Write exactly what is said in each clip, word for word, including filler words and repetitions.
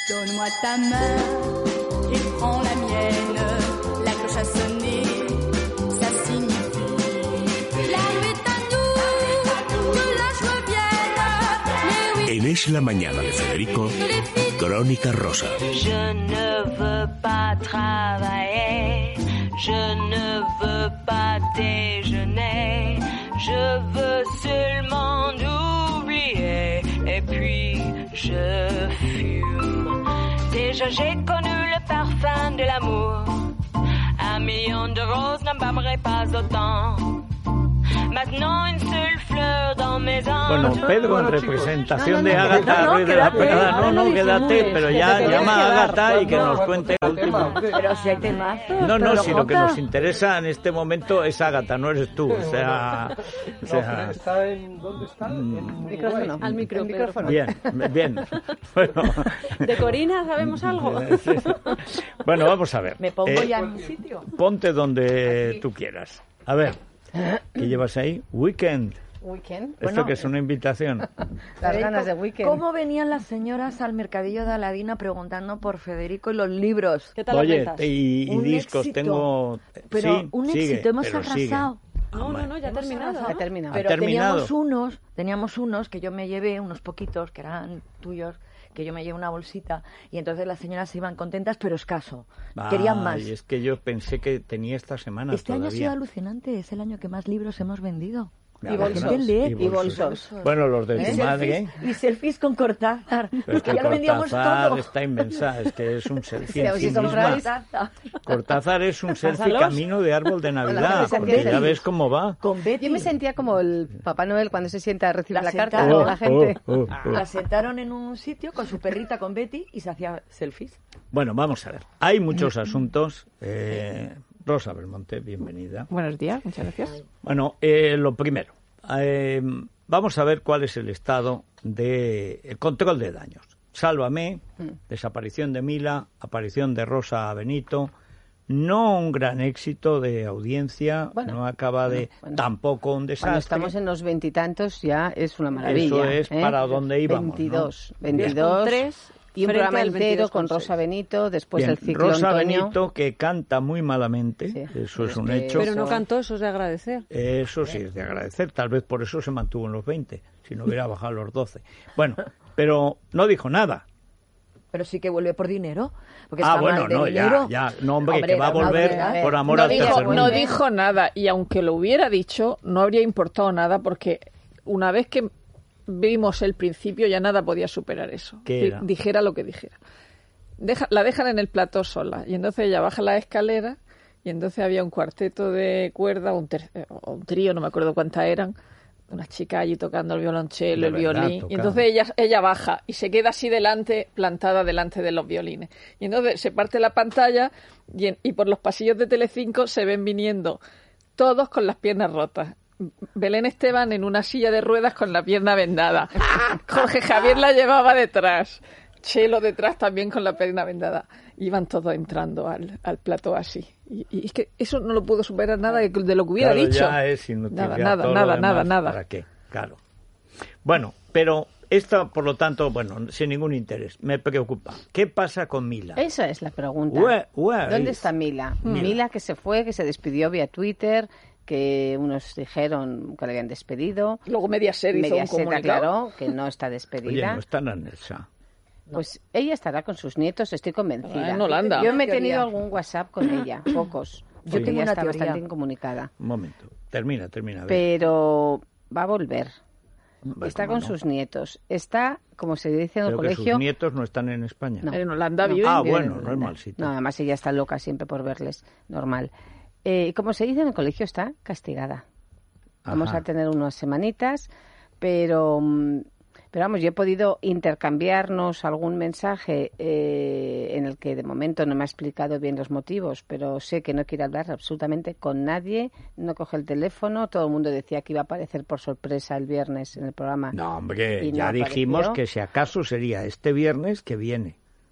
Donne-moi ta main et prends la mienne. La cloche a sonné, ça signifie la nuit est à nous, que la joie vienne. Mais oui. En Es la Mañana de Federico, Crónica Rosa. Je ne veux pas travailler, je ne veux pas déjeuner, je veux seulement oublier et puis je fume. Déjà j'ai connu le parfum de l'amour, un million de roses n'embaumerait pas autant. Bueno, Pedro, en representación de Ágata Ruiz de la Prada, no, no, quédate, pero ya llama a Ágata y que nos cuente el último. Pero si hay temazos. No, no, si lo que nos interesa en este momento es Ágata, no eres tú, o sea... O sea ¿Está en dónde está? En micrófono. Al micro, micrófono. Bien, bien. Bueno. ¿De Corina sabemos algo? Bueno, vamos a ver. Me pongo eh, ya en mi sitio. Ponte donde Aquí. tú quieras. A ver, ¿qué llevas ahí? Weekend. Weekend. ¿Esto Bueno, que es una invitación? Las ganas de weekend. ¿Cómo venían las señoras al mercadillo de Aladina preguntando por Federico y los libros? ¿Qué tal Oye, las y, y discos, éxito. tengo... Pero sí, un sigue, éxito, hemos pero arrasado. Sigue. No, no, no, ya ha terminado. Ha terminado. Pero ¿Ha terminado? teníamos unos, teníamos unos que yo me llevé, unos poquitos, que eran tuyos, que yo me llevé una bolsita, y entonces las señoras se iban contentas, pero escaso. Ay, Querían más. Y es que yo pensé que tenía esta semana Este todavía. año ha sido alucinante, es el año que más libros hemos vendido. Y bolsos, lee, y bolsos. Bueno, los de ¿Eh? tu madre. Y selfies con Cortázar. Pero es que ya lo vendíamos Cortázar todo. está inmensa, es que es un selfie Sí, en sí si compráis... misma. Cortázar es un selfie Pásalos. camino de árbol de Navidad, porque ya ves cómo va. Con Betty. Yo me sentía como el Papá Noel cuando se sienta a recibir La la, carta sentaron. de la gente. Oh, oh, oh. La sentaron en un sitio con su perrita, con Betty, y se hacía selfies. Bueno, vamos a ver. Hay muchos asuntos. Eh, Rosa Belmonte, bienvenida. Buenos días, muchas gracias. Bueno, eh, lo primero. Eh, vamos a ver cuál es el estado de el control de daños. Sálvame, mm. desaparición de Mila, aparición de Rosa Benito, no un gran éxito de audiencia, bueno, no acaba de bueno, tampoco un desastre. Cuando estamos en los veintitantos ya es una maravilla. Eso es ¿eh? para dónde íbamos. veintidós, ¿no? veintidós tres y un programa entero con Rosa Benito, después Bien, del ciclo Rosa Antonio. Benito, que canta muy malamente, sí, eso es un hecho. Pero no cantó, eso es de agradecer. Eso sí es de agradecer, tal vez por eso se mantuvo en los veinte, si no hubiera bajado los doce. Bueno, pero no dijo nada. Pero sí que vuelve por dinero. Porque ah, está bueno, mal de no, dinero. ya, ya, no, hombre, hombre, que va a volver a ver, por amor no al dijo, tercer mundo. No dijo nada, y aunque lo hubiera dicho, no habría importado nada, porque una vez que vimos el principio, ya nada podía superar eso. ¿Qué era? Dijera lo que dijera. Deja, la dejan en el plató sola, y entonces ella baja la escalera, y entonces había un cuarteto de cuerda, un, ter, o un trío, no me acuerdo cuántas eran, unas chicas allí tocando el violonchelo, de el verdad, violín, tocando. y entonces ella, ella baja y se queda así delante, plantada delante de los violines. Y entonces se parte la pantalla y, en, y por los pasillos de Telecinco se ven viniendo todos con las piernas rotas. Belén Esteban en una silla de ruedas con la pierna vendada. Jorge Javier la llevaba detrás. Chelo detrás también con la pierna vendada. Iban todos entrando al, al plató así. Y, y es que eso no lo pudo superar nada de, de lo que hubiera claro, dicho. Ya es inútil, nada, ya nada, todo nada, lo nada, demás, nada. ¿Para qué? Claro. Bueno, pero esta, por lo tanto, bueno, sin ningún interés, me preocupa. ¿Qué pasa con Mila? Esa es la pregunta. Where, where ¿Dónde is... está Mila? Mila? Mila que se fue, que se despidió vía Twitter, que unos dijeron que le habían despedido. Luego Mediaset hizo un comunicado. aclaró que no está despedida. Oye, no está en Elsa. Pues ella estará con sus nietos, estoy convencida. Ah, en Holanda. Yo me he tenido algún WhatsApp con ella, pocos. Yo sí. tengo Ella una está teoría. bastante incomunicada. Un momento, termina, termina. A ver. Pero va a volver. Bueno, Está con no? sus nietos. Está, como se dice en el Pero que colegio... sus nietos no están en España. No. En Holanda No. viven. Ah, viven en bueno, no es Holanda. mal sitio. No, además ella está loca siempre por verles, normal. Eh, como se dice en el colegio, está castigada. Vamos Ajá. a tener unas semanitas, pero, pero vamos, yo he podido intercambiarnos algún mensaje eh, en el que de momento no me ha explicado bien los motivos, pero sé que no quiere hablar absolutamente con nadie, no coge el teléfono, todo el mundo decía que iba a aparecer por sorpresa el viernes en el programa. No, hombre, y no ya dijimos apareció. que si acaso sería este viernes que viene,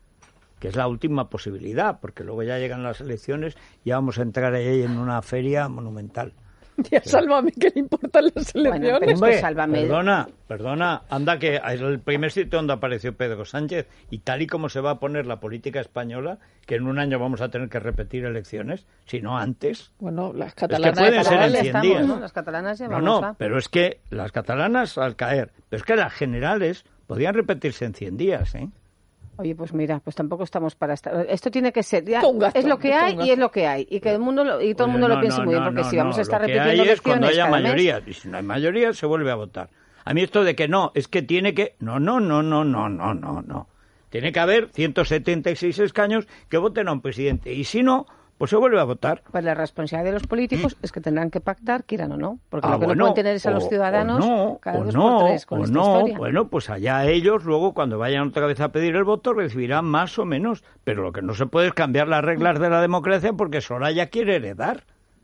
que es la última posibilidad, porque luego ya llegan las elecciones y ya vamos a entrar ahí en una feria monumental. Y a Sálvame, ¿qué le importan las elecciones? Bueno, pero es que Hombre, Sálvame. perdona, perdona, anda que es el primer sitio donde apareció Pedro Sánchez y tal y como se va a poner la política española, que en un año vamos a tener que repetir elecciones, si no antes. Bueno, las Es que catalanas... pueden ser en Catalanas cien estamos, días. ¿no? Las catalanas ya No, vamos no, a... pero es que las catalanas al caer, pero es que las generales podían repetirse en cien días, ¿eh? Oye, pues mira, pues tampoco estamos para estar. Esto tiene que ser. Ya, Esto un gasto, es lo que esto hay un y es lo que hay. Y que el mundo lo- y todo el Oye, mundo no, lo piense no, muy bien, no, porque no, si vamos no, a estar lo que repitiendo hay es cuando elecciones haya cada mes- mayoría. Y si no hay mayoría, se vuelve a votar. A mí esto de que no, es que tiene que... No, no, no, no, no, no, no, no. Tiene que haber ciento setenta y seis escaños que voten a un presidente. Y si no, pues se vuelve a votar. Pues la responsabilidad de los políticos es que tendrán que pactar, quieran o no. Porque Ah, lo que bueno, no pueden tener es a los o- ciudadanos o no, cada o dos no, por tres con o esta no. historia. Bueno, pues allá ellos luego cuando vayan otra vez a pedir el voto recibirán más o menos. Pero lo que no se puede es cambiar las reglas de la democracia porque Soraya quiere heredar.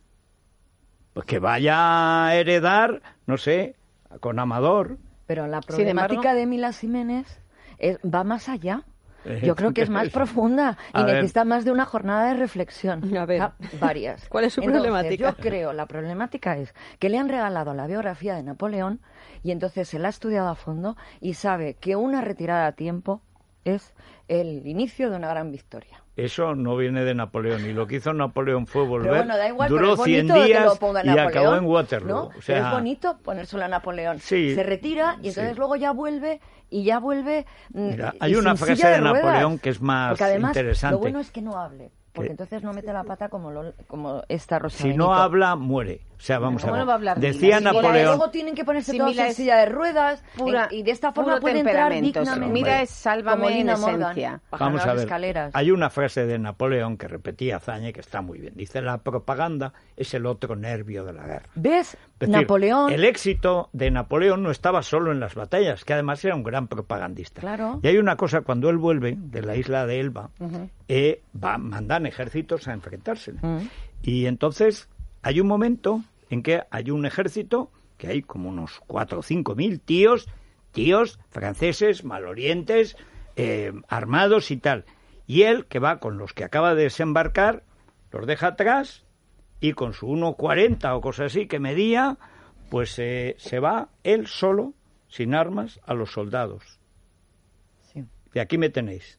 Pues que vaya a heredar, no sé, con Amador. Pero la Sin embargo- problemática de Mila Jiménez es, va más allá. Eh, Yo creo que es más profunda y A ver. necesita más de una jornada de reflexión. A ver. Ah, varias. ¿Cuál es su Entonces, problemática? Yo creo, la problemática es que le han regalado la biografía de Napoleón y entonces se la ha estudiado a fondo y sabe que una retirada a tiempo es el inicio de una gran victoria. Eso no viene de Napoleón. Y lo que hizo Napoleón fue volver. Pero bueno, da igual, pero duró es cien bonito que días lo ponga y Napoleón, acabó en Waterloo. ¿no? O sea, Es bonito ponérselo a Napoleón. Sí, se retira y entonces sí. luego ya vuelve y ya vuelve. mm, Mira, y hay una sin frase silla de ruedas. Napoleón que es más Porque además, interesante. Lo bueno es que no hable, porque Que- entonces no mete la pata como, lo, como esta Rosa si Benito. no habla, muere. O sea, vamos ¿Cómo a ver. no va a hablar Mila? Decía Si Mila es- Napoleón. Luego tienen que ponerse Si todos Mila en es silla de ruedas Pura- en- y de esta forma puro pueden entrar temperamento. dignamente. Mira, es Sálvame como en Nina Morgan, esencia. bajando Vamos a las ver. escaleras. Hay una frase de Napoleón que repetía Azaña que está muy bien. Dice: la propaganda es el otro nervio de la guerra. ¿Ves? Es decir, Napoleón. el éxito de Napoleón no estaba solo en las batallas, que además era un gran propagandista. Claro. Y hay una cosa, cuando él vuelve de la isla de Elba, eh, va, mandan ejércitos a enfrentarse. Mm. Y entonces hay un momento en que hay un ejército, que hay como unos cuatro o cinco mil tíos, tíos franceses, malorientes, eh, armados y tal. Y él, que va con los que acaba de desembarcar, los deja atrás y con su uno cuarenta o cosas así que medía, pues eh, se va él solo, sin armas, a los soldados. Sí. Y aquí me tenéis.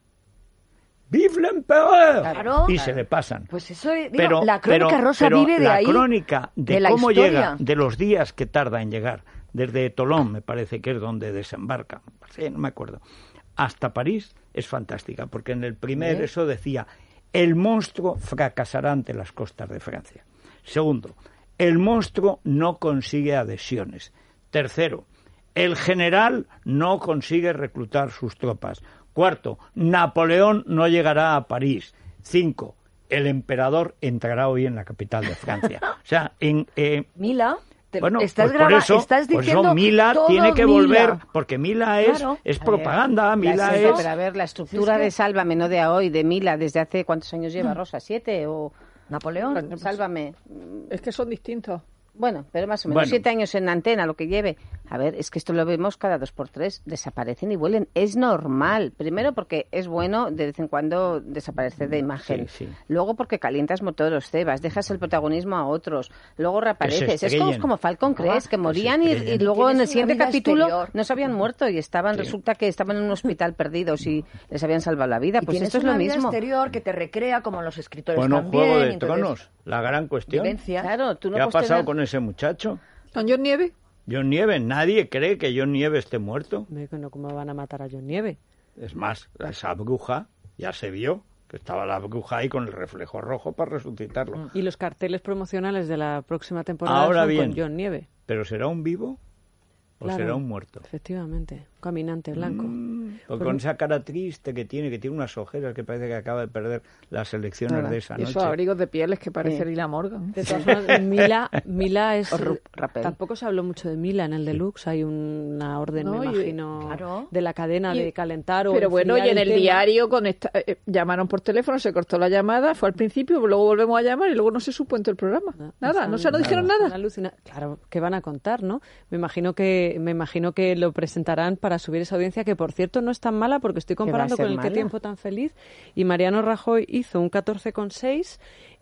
¡Vive l'empereur! Claro. Y se le pasan. Pues eso, digo, Pero, la crónica pero- rosa pero vive de la ahí. crónica de, de la cómo historia. llega, de los días que tarda en llegar, desde Tolón, me parece que es donde desembarca, sí, no me acuerdo, hasta París, es fantástica, porque en el primer ¿Eh? eso decía, el monstruo fracasará ante las costas de Francia. Segundo, el monstruo no consigue adhesiones. Tercero, el general no consigue reclutar sus tropas. Cuarto, Napoleón no llegará a París. Cinco, el emperador entrará hoy en la capital de Francia. O sea, en... eh, Mila, te, bueno, estás, pues por graba- eso, estás por diciendo eso Mila todo tiene que Mila. volver, porque Mila es, Claro. es A propaganda, ver, Mila la- sí, es... Pero a ver, la estructura Si es que- de Sálvame, no de hoy, de Mila, ¿desde hace cuántos años lleva Rosa? ¿Siete? O Napoleón. Sálvame. Es que son distintos. Bueno, pero más o menos Bueno. siete años en antena, lo que lleve. A ver, es que esto lo vemos cada dos por tres, desaparecen y vuelven. Es normal. Primero porque es bueno de vez en cuando desaparecer de imagen. Sí, sí. Luego porque calientas motores, cebas, dejas el protagonismo a otros. Luego reapareces. Es como, estrellen. como Falcon Crest, Ah, que que morían se y, estrellen. y luego en Tienes el siguiente una vida capítulo exterior. no se habían muerto y estaban, Sí. resulta que estaban en un hospital perdidos y les habían salvado la vida. Y Pues tienes esto es una lo vida mismo. exterior que te recrea como los escritores Bueno, también. Juego de entonces, Tronos, la gran cuestión. vivencias. Claro, tú no ¿Qué ha puedes pasado tener- con ese muchacho? ¿Con John Nieve? John Nieve, nadie cree que John Nieve esté muerto. Hombre, que no, ¿cómo van a matar a John Nieve? Es más, esa bruja ya se vio, que estaba la bruja ahí con el reflejo rojo para resucitarlo. Y los carteles promocionales de la próxima temporada Ahora son bien. con John Nieve. ¿Pero será un vivo o Claro. será un muerto? Efectivamente, un caminante blanco. Mm, porque Pues- con esa cara triste que tiene, que tiene unas ojeras que parece que acaba de perder las elecciones Nada. de esa Y noche. esos abrigos de pieles que parece Sí. Lila Morgan. De todas formas, Mila, Mila es... O Ru- Rapel. Tampoco se habló mucho de Mila en el Deluxe. Hay una orden, No, me y- imagino, Claro. de la cadena Y- de calentar o Pero bueno, y enfriar en el tema. diario con esta, eh, llamaron por teléfono, se cortó la llamada, fue al principio, luego volvemos a llamar y luego no se supo en todo el programa. Nada, no se nos dijeron Están nada. alucina- Claro, ¿qué van a contar, no? Me imagino que me imagino que lo presentarán para subir esa audiencia, que por cierto no es tan mala porque estoy va a comparando ser con el Qué mala? tiempo tan feliz y Mariano Rajoy hizo un catorce coma seis,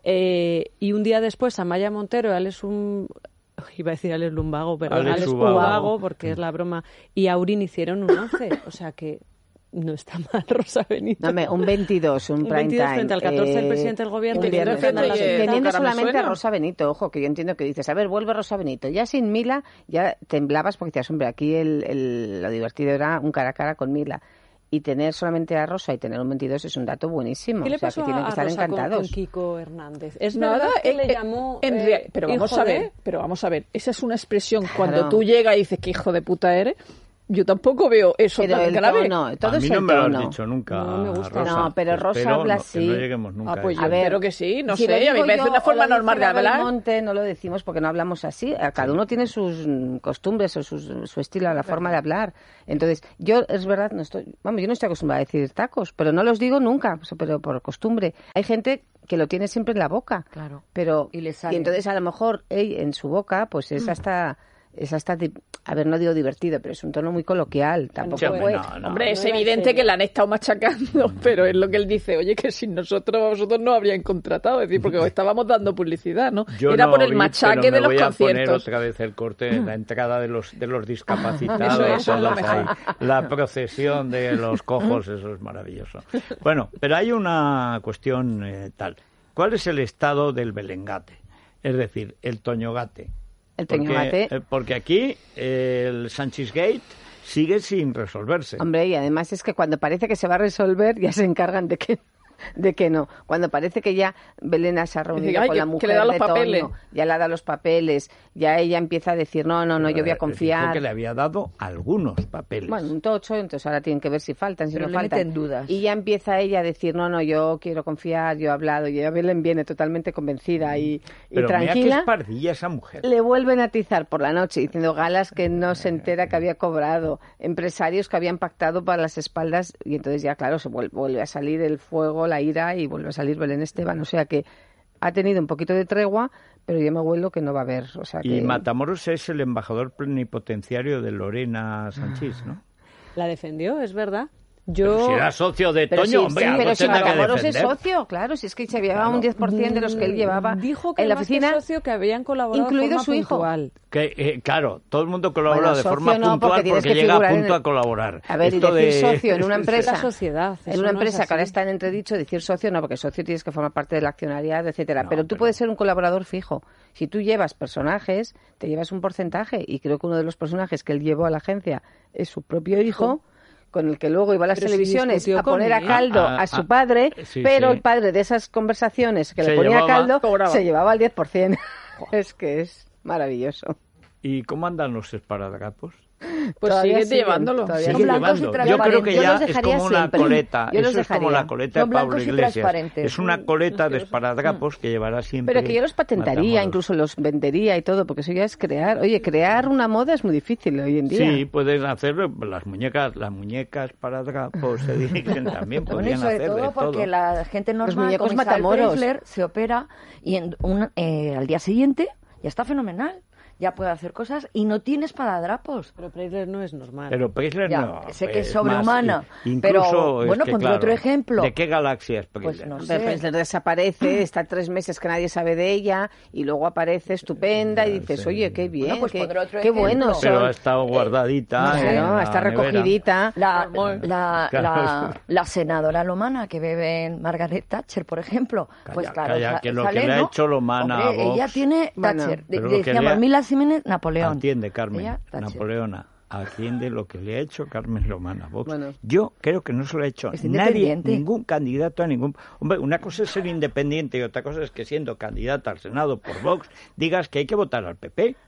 Eh, y un día después, Amaya Montero, Alex un... Iba a decir Alex Lumbago, pero Alex Alex Ubago. Ubago, porque es la broma, y Aurín hicieron un once. O sea que no está mal Rosa Benito. No, me, un veintidós, un, Un prime veintidós time. frente al catorce del eh, presidente del gobierno. un Teniendo viernes en cuenta en la que noche. Teniendo tu cara me solamente suena. a Rosa Benito, ojo, que yo entiendo que dices, a ver, vuelve Rosa Benito. Ya sin Mila, ya temblabas porque decías, hombre, aquí el, el, lo divertido era un cara a cara con Mila. Y tener solamente a Rosa y tener un veintidós es un dato buenísimo. ¿Qué le o sea, pasó que tienen a que estar Rosa con, encantados. con Kiko Hernández? Es Nada, verdad que eh, le eh, llamó en eh, rea- pero vamos hijo a ver, de- pero vamos a ver, esa es una expresión Claro. cuando tú llegas y dices que hijo de puta eres. Yo tampoco veo eso Pero tan el grave. tono, todo a mí es no el me lo tono. has dicho nunca, No me gusta. Rosa. No, pero Rosa Espero habla no- así. Que no lleguemos nunca Ah, pues a yo eso. A ver, espero que sí, no si lo sé, a mí digo me parece yo una o forma lo dice normal de Mabel hablar. Monte, no lo decimos porque no hablamos así. A Cada uno tiene sus mm, costumbres o sus- su estilo, la forma de hablar. Entonces, yo es verdad, no estoy, vamos, yo no estoy acostumbrada a decir tacos, pero no los digo nunca, pues, pero por costumbre. Hay gente que lo tiene siempre en la boca. Claro. Pero Y le sale. entonces a lo mejor ey, en su boca, pues es hasta es hasta di- a ver, no digo divertido, pero es un tono muy coloquial, tampoco Sí, hombre, fue. no, no. Hombre, es No era evidente serio. que la han estado machacando, pero es lo que él dice, oye, que sin nosotros, vosotros no habrían contratado, es decir, porque os estábamos dando publicidad, ¿no? Yo Era no por el vi, machaque pero de me los voy a poner conciertos. otra vez el corte en la entrada de los de los discapacitados, Eso, eso es lo todos mejor. ahí. La procesión de los cojos, eso es maravilloso. Bueno, pero hay una cuestión eh, tal. ¿Cuál es el estado del belengate? Es decir, el toñogate. El Porque, toñogate. eh, porque aquí eh, el Sánchez Gate sigue sin resolverse. Hombre, y además es que cuando parece que se va a resolver, ya se encargan de que de que no. Cuando parece que ya Belén se ha reunido ay, con que- la que mujer le da los de papeles. Toño, ya le ha dado los papeles, ya ella empieza a decir, no, no, no, yo voy a Eh, confiar. dijo que le había dado algunos papeles. Bueno, un tocho, entonces ahora tienen que ver si faltan, si Pero no le faltan. meten dudas. Y ya empieza ella a decir, no, no, yo quiero confiar, yo he hablado, y ya Belén viene totalmente convencida y, y pero mira que tranquila. es pardilla esa mujer. Le vuelven a atizar por la noche diciendo galas que no se entera que había cobrado, empresarios que habían pactado para las espaldas y entonces ya claro, se vuelve, vuelve a salir el fuego, la ira y vuelve a salir Belén Esteban. O sea que ha tenido un poquito de tregua, pero yo me huelo que no va a haber. O sea Y que... Matamoros es el embajador plenipotenciario de Lorena Sánchez, ¿no? La defendió, es verdad. Pero Yo... si era socio de Pero Toño, sí, hombre, sí, algo pero si tendrá que Matamoros es defender. socio, claro, si es que se llevaba un diez por ciento de los que él llevaba Dijo que en la más que oficina, socio que habían colaborado incluido de forma su hijo. puntual. Que, eh, claro, todo el mundo colabora Bueno, de socio forma no, puntual porque tienes porque que llega a figurar en punto el- a colaborar. A ver, y Esto decir de- socio en una empresa, La sociedad, en eso una no es empresa que ahora así. está en entredicho, decir socio no, porque socio tienes que formar parte del accionariado, etcétera. No, pero tú pero- puedes ser un colaborador fijo. Si tú llevas personajes, te llevas un porcentaje, y creo que uno de los personajes que él llevó a la agencia es su propio hijo, con el que luego iba a las Pero si televisiones discutió a poner a con él. caldo Ah, ah, a su ah, padre, sí, pero sí. el padre de esas conversaciones que Se le ponía llevaba- a caldo cobraba. se llevaba el diez por ciento. Es que es maravilloso. ¿Y cómo andan los esparadrapos? Pues Todavía sigue siguen, llevándolo. todavía Son Sigue blancos y llevando. Yo creo que transparentes. Yo ya los es dejaría como una siempre. coleta. Yo los Eso es como dejaría. la coleta Son de Pablo blancos y Iglesias. transparentes. Es una coleta de esparadrapos que llevará siempre. Pero que yo los patentaría, Matamoros. incluso los vendería y todo, porque eso ya es crear. Oye, crear una moda es muy difícil hoy en día. Sí, pueden hacerlo. Las muñecas, las muñecas para drapos se dirigen también. Bueno, y Podrían sobre hacer de todo porque todo. la gente normal, muñecos como Isabel Matamoros. Preisler, se opera y en un, eh, al día siguiente ya está fenomenal. Ya puede hacer cosas y no tiene esparadrapos. Pero Preisler no es normal. Pero Preisler Ya, no. sé que es más, sobrehumana, i- incluso pero, es bueno, que, pondré claro, otro ejemplo. ¿De qué galaxia es Preisler? Pues no Pero sé. Preisler desaparece, está tres meses que nadie sabe de ella y luego aparece estupenda y dices, sí. oye, qué bien, Bueno, pues qué, pondré otro qué ejemplo. bueno son. Pero ha estado guardadita. Claro, en la está nevera. recogidita. La, la, Claro. la, la senadora Lomana que bebe en Margaret Thatcher, por ejemplo. Calla, pues claro, calla, sa- que lo sale, que le ha ¿no? hecho Lomana a Hombre, Vox- ella tiene Bueno, Thatcher. De- pero lo que decíamos le ha- Mila Jiménez, Napoleón. Atiende, Carmen, Ella, Thatcher. Napoleona. Atiende lo que le ha hecho Carmen Lomana a Vox. Bueno. Yo creo que no se lo ha hecho Es nadie, independiente. ningún candidato a ningún... Hombre, una cosa es ser independiente y otra cosa es que siendo candidata al Senado por Vox digas que hay que votar al P P.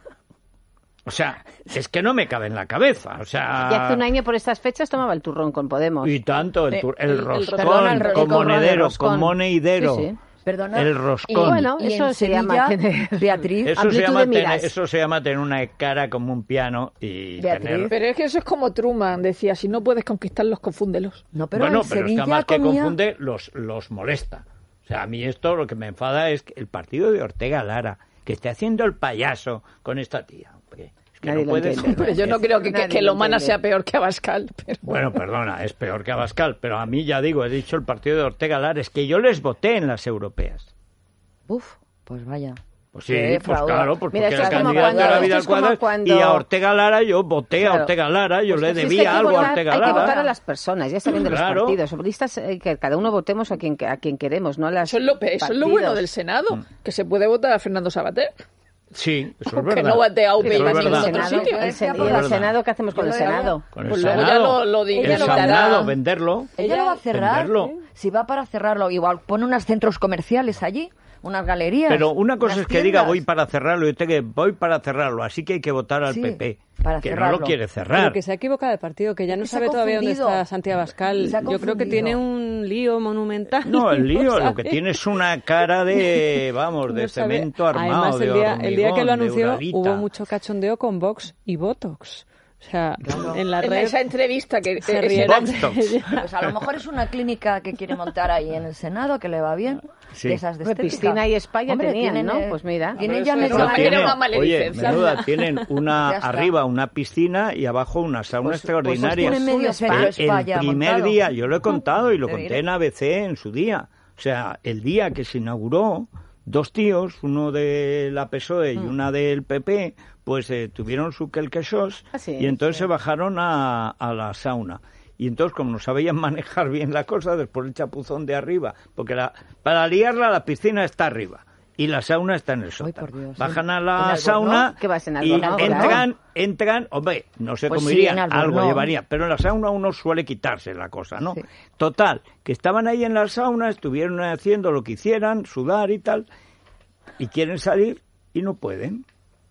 O sea, es que no me cabe en la cabeza. O sea... Y hace un año por estas fechas tomaba el turrón con Podemos. Y tanto, el, Sí, tur- el, el- el roscón, Perdona, el ro- con el con- monedero, roscón. con moneidero. Sí, sí. Perdona. El roscón. Y, Bueno, y eso en se llama Sevilla, tener- Beatriz. Eso se, amplitud llama de tener, miras. eso se llama tener una cara como un piano y Beatriz. tener... Pero es que eso es como Truman decía, si no puedes conquistarlos, confúndelos. No, pero bueno, en pero es que Sevilla más que comía- confunde, los, los molesta. O sea, a mí esto lo que me enfada es que el partido de Ortega Lara, que esté haciendo el payaso con esta tía. Hombre, es que Nadie no lo puede entiende. ser. Pero yo no creo que, que, Nadie que lo Lomana entiende. sea peor que Abascal. Pero... Bueno, perdona, es peor que Abascal, pero a mí ya digo, he dicho el partido de Ortega Lara, es que yo les voté en las europeas. Uf, pues vaya. Pues sí, Qué pues fraude. claro, pues Mira, porque esto el es como candidato cuando- era esto Vidal es como Cuadras cuando- y a Ortega Lara yo voté Claro. a Ortega Lara, yo Pues le es que debía hay que algo a votar- Ortega Hay que Lara. votar a las personas, ya saben de los Claro. partidos. Listas, eh, que cada uno votemos a quien, a quien queremos, no a las Eso es lo, eso es lo partidos. bueno del Senado, que se puede votar a Fernando Sabater. Sí, eso es Aunque verdad. no vote a U P Eso ni es a ningún verdad. otro Senado, sitio. el Es que sen- por ¿Y el la- Senado qué hacemos con Yo el lo veo. Senado? Con el Pues luego ya Senado, lo- lo el delimitará. Senado, venderlo. Ella lo va a cerrar. venderlo. Si va para cerrarlo, igual pone unos centros comerciales allí, unas galerías. Pero una cosa unas es que diga tiendas. voy para cerrarlo y otra que voy para cerrarlo, así que hay que votar al Sí, P P, para que no cerrarlo. lo quiere Pero cerrar. que se ha equivocado de partido, que ya no que se ha sabe todavía dónde confundido. está Santiago Abascal. Se ha Yo creo que confundido. tiene un lío monumental. No, el lío, ¿no lo que sabe? tiene es una cara de, vamos, de No sabe. cemento armado, Además, de el día, el día que lo hormigón, de anunció uralita. hubo mucho cachondeo con Vox y Botox. O sea, en la En red esa entrevista que se ese- rieron. Botox. Pues a lo mejor es una clínica que quiere montar ahí en el Senado, que le va bien. Sí. De esas de Pues estética. piscina y spa ya Hombre, tenían, tienen, ¿no? eh, Pues mira. Tienen Pero ya eso medio- no No, va a tiene- querer una oye, maledicencia. menuda, tienen una Ya está. arriba una piscina y abajo una sauna Pues- extraordinaria. pues tiene medio centro el, spa el ya primer montado. día, yo lo he contado y lo Te conté diré. en A B C en su día. O sea, el día que se inauguró, dos tíos, uno de la P S O E y una del P P, pues eh, tuvieron su quelquesos Ah, sí, y entonces sí. se bajaron a, a la sauna. Y entonces, como no sabían manejar bien la cosa, después el chapuzón de arriba, porque la, para liarla la piscina está arriba y la sauna está en el sótano. por Dios. Bajan a ¿En la Albornoz? sauna ¿Qué vas en y Albornoz, claro? entran, entran, hombre, no sé Pues cómo sí, irían, en algo Albornoz. llevaría, pero en la sauna uno suele quitarse la cosa, ¿no? Sí. Total, que estaban ahí en la sauna, estuvieron haciendo lo que hicieran, sudar y tal, y quieren salir y no pueden.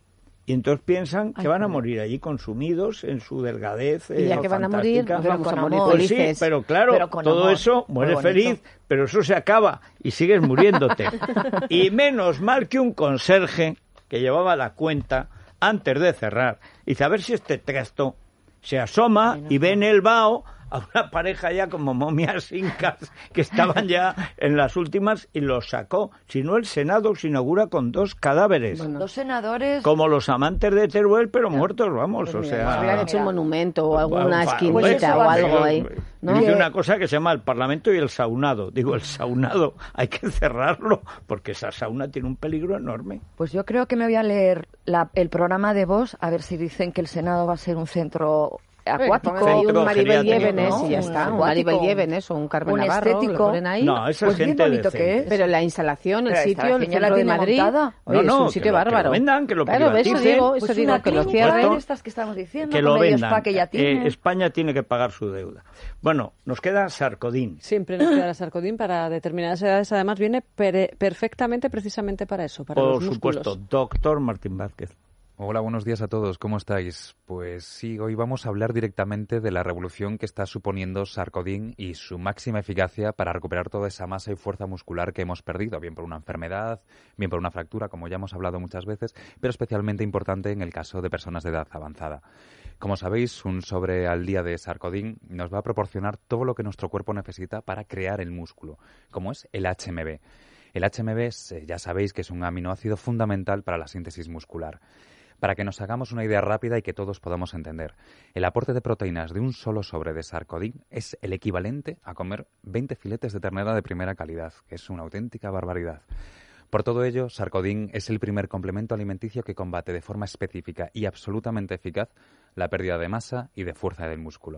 Y entonces piensan que Ay, van a pobre. morir allí consumidos en su delgadez. Y ya eh, que van a morir, fantástica. nos vamos con a morir amor. Pues sí, felices. pero claro, Pero con todo amor. eso Muy muere bonito. feliz, pero eso se acaba y sigues muriéndote. Y menos mal que un conserje que llevaba la cuenta antes de cerrar, dice, a ver si este texto se asoma y ve en el vaho a una pareja ya como momias incas que estaban ya en las últimas y los sacó. Si no, el Senado se inaugura con dos cadáveres. Dos senadores. Como los amantes de Teruel, pero muertos, vamos, Pues o mira, sea... nos hubieran hecho un monumento o Bueno, alguna fa- esquinita pues eso o va a algo ser. ahí, ¿no? Dice una cosa que se llama el Parlamento y el saunado. Digo, el saunado hay que cerrarlo porque esa sauna tiene un peligro enorme. Pues yo creo que me voy a leer la- el programa de Vox a ver si dicen que el Senado va a ser un centro acuático. Pongan ahí Centro un Maribel geriátrico, Llévenes ¿no? y ya Un está. Un acuático, Maribel Llévenes o un Carmen un Navarro, lo estético. ponen ahí. No, esa Pues gente bien bonito decente. que es. Pero la instalación, el Pero esta sitio, el vez ya la centro de tiene Madrid, montada. oye, No, es no, un que sitio lo- que lo bárbaro. vendan, que lo claro, eso privaticen. digo, Pues eso una digo, que lo clínica cierren. de estas que estamos diciendo, Que con lo medio vendan. spa que ya Eh, tiene. España tiene que pagar su deuda. Bueno, nos queda Sarkodín. Siempre nos queda la Sarkodín para determinadas edades. Además, viene pere- perfectamente precisamente para eso, para Por los músculos. supuesto, doctor Martín Vázquez. Hola, buenos días a todos. ¿Cómo estáis? Pues sí, hoy vamos a hablar directamente de la revolución que está suponiendo Sarkodín y su máxima eficacia para recuperar toda esa masa y fuerza muscular que hemos perdido, bien por una enfermedad, bien por una fractura, como ya hemos hablado muchas veces, pero especialmente importante en el caso de personas de edad avanzada. Como sabéis, un sobre al día de Sarkodín nos va a proporcionar todo lo que nuestro cuerpo necesita para crear el músculo, como es el H M B. El H M B es, eh, ya sabéis que es un aminoácido fundamental para la síntesis muscular. Para que nos hagamos una idea rápida y que todos podamos entender, el aporte de proteínas de un solo sobre de Sarkodín es el equivalente a comer veinte filetes de ternera de primera calidad, que es una auténtica barbaridad. Por todo ello, Sarkodín es el primer complemento alimenticio que combate de forma específica y absolutamente eficaz la pérdida de masa y de fuerza del músculo.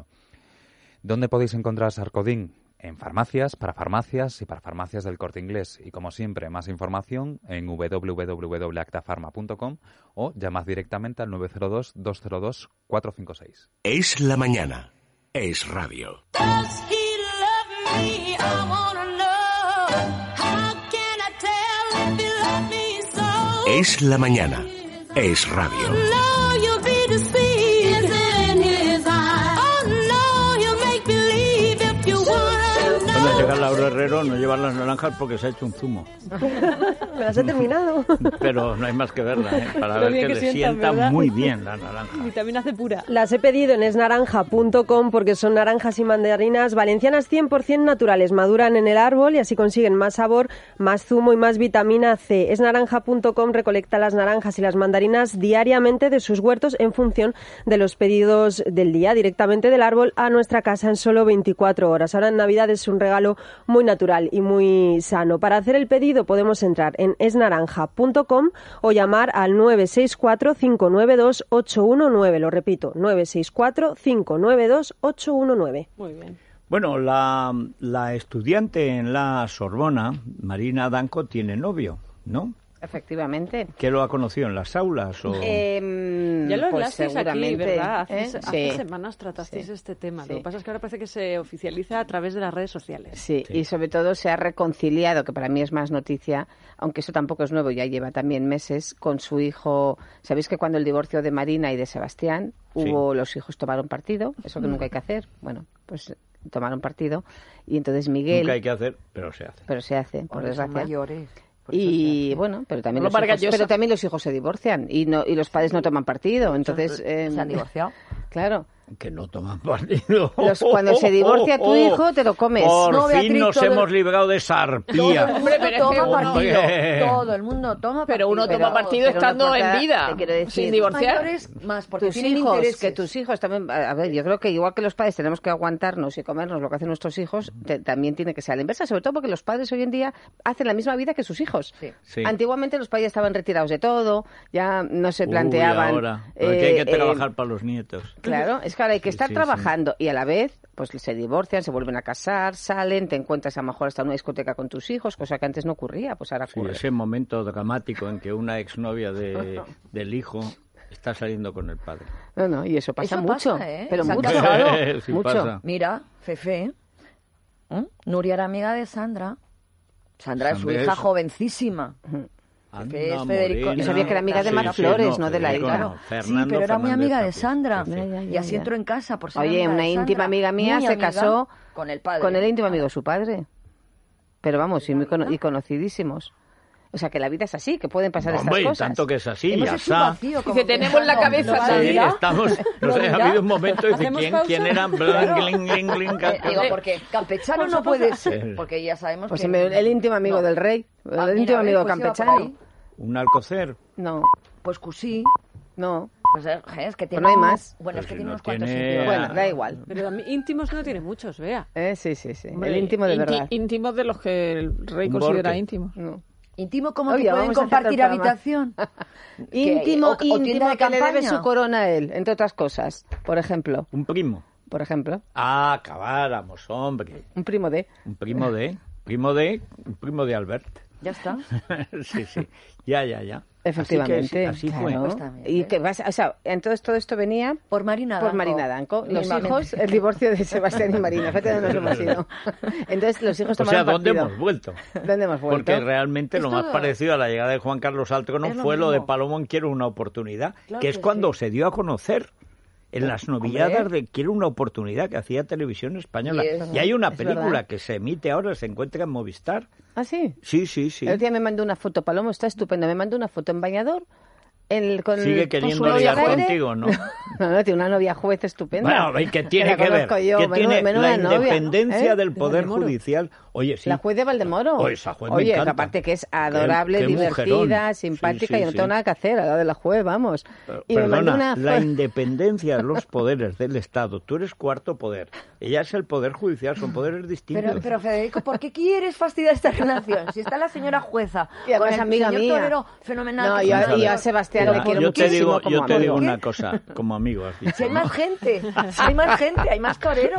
¿Dónde podéis encontrar Sarkodín? En farmacias, para farmacias y para farmacias del Corte Inglés. Y como siempre, más información en w w w punto actafarma punto com o llamad directamente al nueve cero dos, dos cero dos, cuatro cinco seis. Es la mañana. Es radio. Does he love me? I wanna know. How can I tell if he loves me so? Es la mañana. Es radio. No, you'll be deceived. Is it in his eyes? Oh no, he'll make believe if you wanna Cuando know. llega Laura Herrero no lleva las naranjas porque se ha hecho un zumo. ¿Me las he terminado? Pero no hay más que verla, ¿eh? Para Lo ver bien que, que le sientan, sienta ¿verdad? muy bien la naranja. Vitamina C pura. Las he pedido en esnaranja punto com porque son naranjas y mandarinas valencianas cien por ciento naturales. Maduran en el árbol y así consiguen más sabor, más zumo y más vitamina C. esnaranja punto com recolecta las naranjas y las mandarinas diariamente de sus huertos en función de los pedidos del día, directamente del árbol a nuestra casa en solo veinticuatro horas. Ahora en Navidad es un regalo regalo muy natural y muy sano. Para hacer el pedido podemos entrar en esnaranja punto com o llamar al nueve seis cuatro, cinco nueve dos, ocho uno nueve. Lo repito, nueve seis cuatro, cinco nueve dos, ocho uno nueve. Muy bien. Bueno, la, la estudiante en la Sorbona, Marina Danco, tiene novio, ¿no? Efectivamente. ¿Que lo ha conocido en las aulas? O... Eh, Ya lo pues hablasteis aquí, ¿verdad? Hace, ¿eh? hace Sí. semanas tratasteis Sí. este tema. Sí. Lo que pasa es que ahora parece que se oficializa a través de las redes sociales. Sí, Sí. y sobre todo se ha reconciliado, que para mí es más noticia, aunque eso tampoco es nuevo, ya lleva también meses, con su hijo. ¿Sabéis que cuando el divorcio de Marina y de Sebastián, Sí. hubo los hijos tomaron partido? Eso que nunca hay que hacer. Bueno, pues tomaron partido. Y entonces Miguel... Nunca hay que hacer, pero se hace. Pero se hace, por Ahora son desgracia. mayores. Por eso Y se bueno, pero también, Lo los hijos, Vargallosa. pero también los hijos se divorcian y no y los padres no toman partido. Entonces, hace. eh, Se han divorciado. Claro. Que no toman partido. Los- cuando se divorcia tu hijo, te lo comes. Por No, fin Beatriz, nos todo el- hemos librado de esa Todo el arpía. mundo Hombre, pero es que toma uno- partido. Hombre. Todo el mundo toma partido. Pero uno toma Pero- partido pero estando una en cosa, vida, te quiero decir, sin divorciar. Mayores más, porque Tus tienen hijos, intereses. que tus hijos también, a ver, yo creo que igual que los padres tenemos que aguantarnos y comernos lo que hacen nuestros hijos, te- también tiene que ser a la inversa, sobre todo porque los padres hoy en día hacen la misma vida que sus hijos. Sí. Sí. Antiguamente los padres estaban retirados de todo, ya no se Uy, planteaban. ahora. Pero que hay que eh, eh, trabajar para los nietos. Claro, es que ahora hay que Sí, estar sí, trabajando y a la vez pues se divorcian, se vuelven a casar, salen, te encuentras a lo mejor hasta en una discoteca con tus hijos, cosa que antes no ocurría, pues ahora Sí, ocurre. ese momento dramático en que una exnovia de, del hijo está saliendo con el padre. No, no, y eso pasa Eso mucho, pasa, ¿eh? pero Se han mucho, casado. Sí mucho. pasa. Mira, Fefe, ¿eh? Nuria era amiga de Sandra. Sandra es su Sandra hija es- jovencísima. Anda, Fe es Federico- Yo sabía que era amiga de Sí, Mar sí, Flores, no de la Federico hija. no. Sí, Fernando pero era muy Fernández amiga de Tapia. Sandra. Sí, sí. Ya, ya, Y ya, así ya. entró en casa por ser Oye, amiga una de íntima Sandra. amiga mía Muy se amiga casó con el padre. con el íntimo amigo de su padre. Pero vamos, y, muy cono- y conocidísimos. O sea, que la vida es así, que pueden pasar Hombre, y estas cosas. tanto que es así, Hemos ya hecho un está. vacío, como Dice, tenemos la pensando, cabeza ¿lo Sí, dirá? estamos, no ¿Lo sé, ha dirá? habido un momento de ¿Hacemos quién, pausa? quién era. Claro. Gling, gling, gling, Eh, digo, porque campechano Pausa, no puede pausa. ser, porque ya sabemos Pues que... el, el íntimo amigo No. del rey, Ah, el mira, íntimo a ver, amigo pues iba por campechano. ahí. Un alcocer. No, Pues Cusí, no. pues eh, es que tiene... Pues no hay unos- más. Bueno, Pues es que si tiene no unos cuantos tiene- sitios. Bueno, da igual. Pero a mí íntimos no tiene muchos, vea. Eh, sí, sí, sí. Hombre, el íntimo de inti- verdad. Íntimos de los que el rey Un considera borque. íntimos. No. Íntimo como Oye, que pueden vamos a hacer compartir el programa. habitación. Que- Íntimo, o- o tienda íntimo de que le debe campaña. su corona a él, entre otras cosas. Por ejemplo, Un primo. por ejemplo, Ah, acabáramos, hombre. un primo de... Un primo de. Primo de. Un primo de Albert. Ya está. Sí, sí. Ya, ya, ya. Efectivamente, Así, que, así claro. fue. Pues también, Y ¿eh? que vas, o sea, entonces todo esto venía Por Marina por Danco. Marina Danco. Los Mismamente. hijos, el divorcio de Sebastián y Marina. Fíjate dónde nos hemos ido. Entonces los hijos O sea, tomaron ¿dónde partido. hemos vuelto? ¿Dónde hemos vuelto? Porque realmente lo Esto- más parecido a la llegada de Juan Carlos al trono Es lo fue lo de mismo. Palomo en Quiero una oportunidad, Claro que es que cuando sí. se dio a conocer en las novilladas Hombre. de Quiero una oportunidad que hacía Televisión Española. Y es- Y hay una es película verdad. que se emite ahora, se encuentra en Movistar. ¿Ah, sí? Sí, sí, sí. El otro día me mandó una foto, Palomo, está estupenda. Me mandó una foto en bañador. En el, con Sigue con queriendo su novia ligar verde. contigo, ¿no? No, no, tiene una novia juez estupenda. Bueno, ¿y qué tiene la que ver? conozco yo. ¿Qué Menuda- tiene menuda la novia, independencia ¿eh? del Poder Valdemoro. Judicial? Oye, sí. La juez de Valdemoro. Oh, esa juez me Oye, encanta. aparte que es adorable, Qué- qué divertida, mujerón. simpática, Sí, sí, y no sí. tengo nada que hacer al lado de la juez, vamos. Pero, Y me mandó Perdona, una la fo- independencia de los poderes del Estado. Tú eres cuarto poder. Ella es el Poder Judicial, son poderes distintos. Pero, pero Federico, ¿por qué quieres fastidiar esta relación? Si está la señora jueza Y además con el amiga señor mía. Torero fenomenal. No, que y son a, los y a dos. Sebastián Mira, le quiero yo te muchísimo digo, como yo te amigo. digo ¿Por qué? una cosa, como amigo has dicho. Si hay más ¿no? gente, si hay más gente, hay más toreros.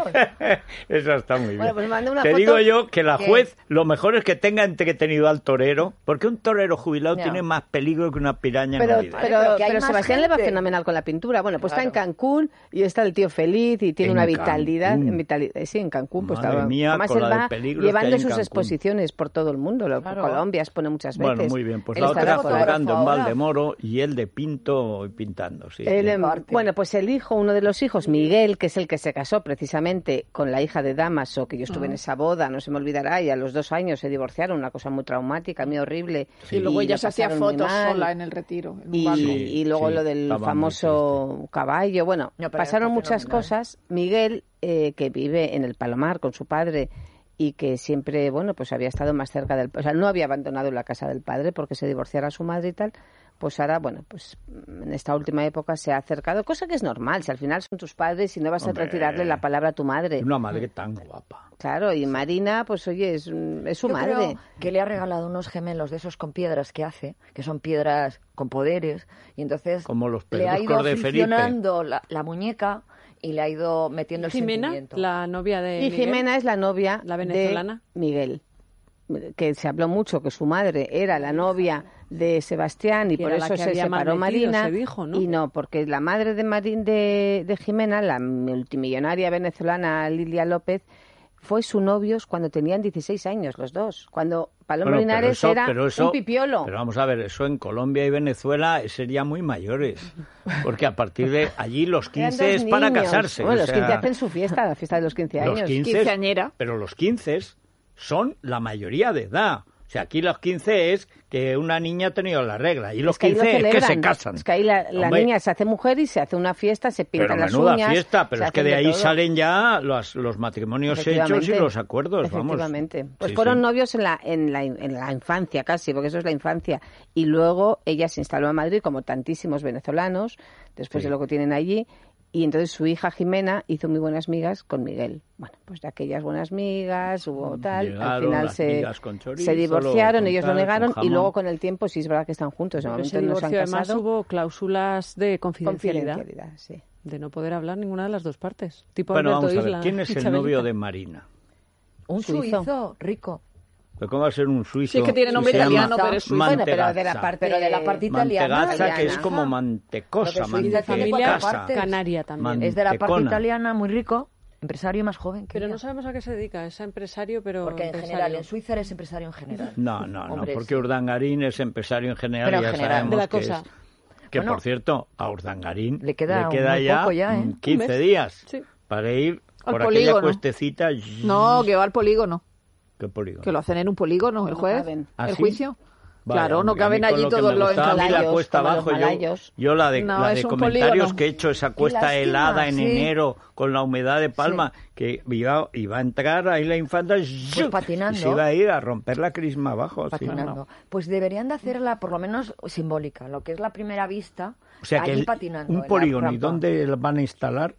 Eso está muy bien. Bueno, pues manda una Te foto. digo yo que la ¿Qué? juez, lo mejor es que tenga entretenido al torero, porque un torero jubilado Ya. tiene más peligro que una piraña Pero, en vida. pero, Pero que hay pero más Sebastián le va gente. fenomenal con la pintura. Bueno, pues está en Claro. Cancún y está el tío feliz y tiene En una vitalidad. Cancún. En vitali- eh, sí, en Cancún. Pues Madre estaba. mía, Además, con él la de va peligros que llevando hay en sus Cancún. exposiciones por todo el mundo. Lo, Claro. Colombia expone muchas veces. Bueno, muy bien. Pues Él la está otra fotógrafo jugando en ahora. Valdemoro y él de pinto y pintando, sí. Él, em, Parte. bueno, pues el hijo, uno de los hijos, Miguel, que es el que se casó precisamente con la hija de Damaso, que yo estuve en esa boda, no se me olvidará, y a los dos años se divorciaron, una cosa muy traumática, muy horrible. Y luego ella lo se hacía pasaron muy fotos mal. sola en el retiro. en un Y, barco. Sí, y luego sí, lo del estaba muy famoso caballo. Bueno, No, pero pasaron está muchas fenomenal. cosas. Miguel, eh, que vive en el Palomar con su padre y que siempre, bueno, pues había estado más cerca del... O sea, no había abandonado la casa del padre porque se divorciara su madre y tal. Pues ahora, bueno, pues en esta última época se ha acercado, cosa que es normal, si al final son tus padres y no vas Hombre. a retirarle la palabra a tu madre. Una madre tan guapa. Claro, y Marina, pues oye, es, es su Yo madre. creo que le ha regalado unos gemelos de esos con piedras que hace, que son piedras con poderes, y entonces Como los le ha ido pedruscos de Felipe. friccionando la, la muñeca y le ha ido metiendo el Jimena, sentimiento. la novia de Y Miguel, Jimena es la novia la venezolana. de Miguel, que se habló mucho que su madre era la novia de Sebastián y, Y por era la eso que se había separó malmetido, Marina. se dijo, ¿no? Y no, porque la madre de, Marín, de, de Jimena, la multimillonaria venezolana Lilia López, fue su novio cuando tenían dieciséis años los dos, cuando Paloma Bueno, pero Linares eso- era pero eso- un pipiolo. Pero vamos a ver, eso en Colombia y Venezuela serían muy mayores. Porque a partir de allí los Eran quince dos es para niños. casarse. Bueno, o los sea, quince hacen su fiesta, la fiesta de los quince años. los quince, Quinceañera. pero los quince son la mayoría de edad. O sea, aquí los quince es que una niña ha tenido la regla y los Es que ahí lo quince es que se celebran. casan. Es que ahí la, la Hombre, niña se hace mujer y se hace una fiesta, se pero pintan las menuda uñas. fiesta, pero se es que hacen de ahí todo. salen ya los, los matrimonios hechos y Efectivamente. los acuerdos, vamos. Efectivamente. Pues Sí, fueron sí. novios en la, en, la, en la infancia casi, porque eso es la infancia. Y luego ella se instaló en Madrid, como tantísimos venezolanos, después Sí. de lo que tienen allí. Y entonces su hija Jimena hizo muy buenas migas con Miguel. Bueno, pues de aquellas buenas migas hubo tal. Llegaron al final las se, migas con chorizo, se divorciaron, con ellos tal, lo negaron. con Y jamón. luego con el tiempo sí es verdad que están juntos. De Pero momento ese no se han divorcio además casado. hubo cláusulas de confidencialidad, Confidencialidad, sí. de no poder hablar ninguna de las dos partes. Tipo Bueno, Alberto vamos a ver, Isla ¿quién es y el Chabelita. novio de Marina? Un Suizo. suizo rico. Pues ¿cómo va a ser un suizo? Sí, es que tiene nombre Se llama italiano, pero es suizo. Bueno, pero de la Mantegazza. parte, Pero de la parte italiana. Mantegazza, que es italiana. como mantecosa, Lo que Suiza tiene Familia cuatro partes. canaria también. Man- Es de la parte Mantecona. italiana, muy rico, empresario más joven que Pero ella. no sabemos a qué se dedica, es empresario, pero Porque en empresario. general, en Suiza eres empresario en general. No, no, no, Hombre, porque sí. Urdangarín es empresario en general Pero y en ya general. sabemos De la que cosa. es. Que, Bueno, por cierto, a Urdangarín le queda muy ya, poco ya, ¿eh? mm, quince Un mes. días Sí. para ir Al por polígono. aquella cuestecita. No, que va al polígono. ¿Qué polígono? Que lo hacen en un polígono, el No juez. caben. ¿Ah, el sí? juicio. Vaya, Claro, no hombre, a mí caben con allí lo que todos me los gustaba a mí la malayos, cuesta como los abajo, yo, malayos. yo la de, No, la es de un comentarios polígono. que he hecho, esa Qué cuesta lástima, helada en sí. enero con la humedad de Palma, que iba, iba a entrar ahí la infanta ¡zhup! patinando. y se iba a ir a romper la crisma abajo. sí. Patinando. Pues deberían de hacerla por lo menos simbólica, lo que es la primera vista, O sea que allí el- patinando. en un la polígono, ¿y rampa. dónde lo van a instalar?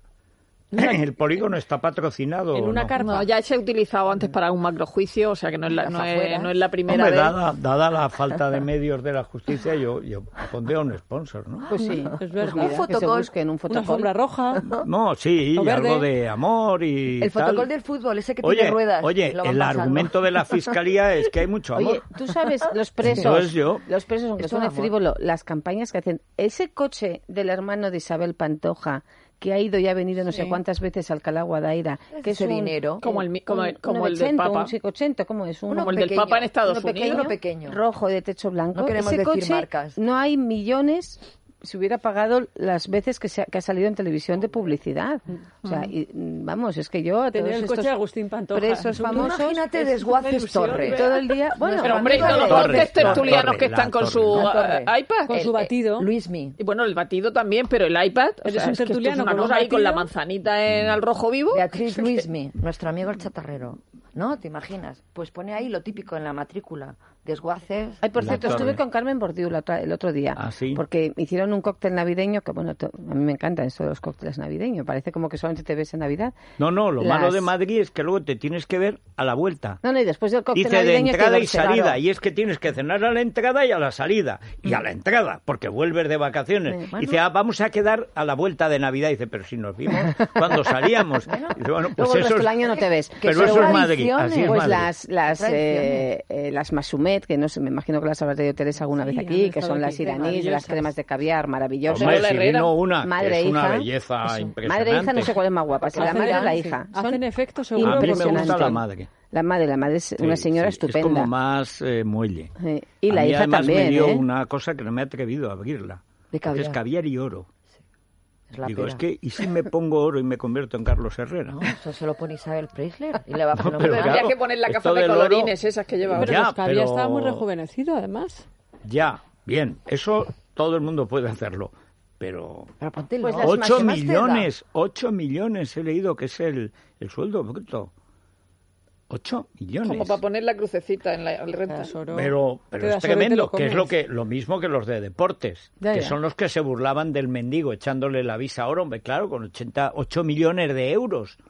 El polígono está patrocinado. En ¿o una no? carpa. No, ya se ha utilizado antes para un macrojuicio, o sea que no es la, Las no es, afueras. no es la primera Hombre, vez. dada, dada la falta de medios de la justicia, yo, yo pondría un sponsor, ¿no? Pues sí, Es pues verdad. mira, Un que se fotocall. busquen un Una fotocall. alfombra roja. No, sí, O verde. algo de amor y El tal. fotocall del fútbol, ese que Oye, tiene ruedas. oye, lo van el pasando. argumento de la fiscalía es que hay mucho amor. Oye, tú sabes, los presos, Entonces yo- los presos, aunque Esto suene es amor. frívolo, las campañas que hacen, ese coche del hermano de Isabel Pantoja, que ha ido y ha venido no sé Sí. cuántas veces a Alcalá Guadaira, que es Ese un, dinero. Como el mi- como el- un- como un el del ochenta, Papa. un cinco ochenta, ¿cómo es? Un, Uno Como el del pequeño, Papa en Estados uno pequeño, Unidos. uno pequeño. rojo de techo blanco. No queremos Ese decir coche, marcas. no hay millones si hubiera pagado las veces que, se ha, que ha salido en televisión de publicidad. O sea, y, mm, vamos, es que yo a Tener todos el coche estos de Agustín Pantoja. presos Tú famosos, Imagínate es Desguaces una ilusión, Torres. todo el día, bueno, Pero hombre, y amigo todos de los Torre, tres la tertulianos Torre, que la están con Torre. su La Torre. eh, iPad. Con su El- batido. eh, Luismi. Y bueno, el batido también, pero el iPad, o Eres sea, un es que esto es tertuliano una con un cosa ahí con la batido. manzanita en al rojo vivo. Beatriz Luismi, nuestro amigo el chatarrero. ¿No? ¿Te imaginas? Pues pone ahí lo típico en la matrícula. Desguaces. Ay, por La cierto, Torre. estuve con Carmen Bordiú la otra- el otro día. ¿Ah, sí? Porque hicieron un cóctel navideño que, bueno, to- a mí me encantan esto de los cócteles navideños. Parece como que solamente te ves en Navidad. No, no, lo Las- malo de Madrid es que luego te tienes que ver a la vuelta. No, no, y después del cóctel Dice de navideño hay que entrada y verse, salida, claro. y es que tienes que cenar a la entrada y a la salida. Y a la entrada, porque vuelves de vacaciones. Sí. Dice, ah, vamos a quedar a la vuelta de Navidad. Dice, pero si nos vimos cuando salíamos. Dice, bueno, pues Luego el eso resto es- del año no te ves. Pero son eso es Madrid, tradiciones. así es Pues Madrid. las las Tradiciones. eh, eh, las masumet, que no sé, me imagino que las habrás tenido Teresa alguna Sí, vez han aquí, que estado son aquí, las qué iraníes, de las maravillosas. cremas de caviar maravillosas. Hombre, Lola si Herrera. vino una, Madre que es e una hija. belleza Eso. impresionante. Madre e hija no sé cuál es más guapa, si la Hacen- madre o la sí. hija. Hacen Son efecto seguro. A mí me impresionantes. gusta la madre. La madre, la madre es una Sí, señora sí, estupenda. Es como más eh, muelle. Sí. Y A la mí, hija además, también, me dio ¿eh? una cosa que no me he atrevido a abrirla. De caviar. Es caviar y oro. Es la Digo, pera. es que, ¿y si me pongo oro y me convierto en Carlos Herrera? No, eso se lo pone Isabel Preisler y le va No, fenomenal. pero Tendría claro, que poner la esto gafa de del oro- colorines esas que lleva. Pero Ya, los caviar pero- estaba muy rejuvenecido, además. Ya, bien, eso todo el mundo puede hacerlo. Pero Pero ponte el Pues no. las ocho más- más te da? millones, ocho millones he leído que es el, el sueldo bruto. Ocho millones. Como para poner la crucecita en la el renta. Tesoro. Pero, Te pero das es oro y te tremendo, lo que es lo comes. que lo mismo que los de deportes, Ya, que ya. son los que se burlaban del mendigo echándole la visa a oro, hombre, claro, con ochenta, ocho millones de euros.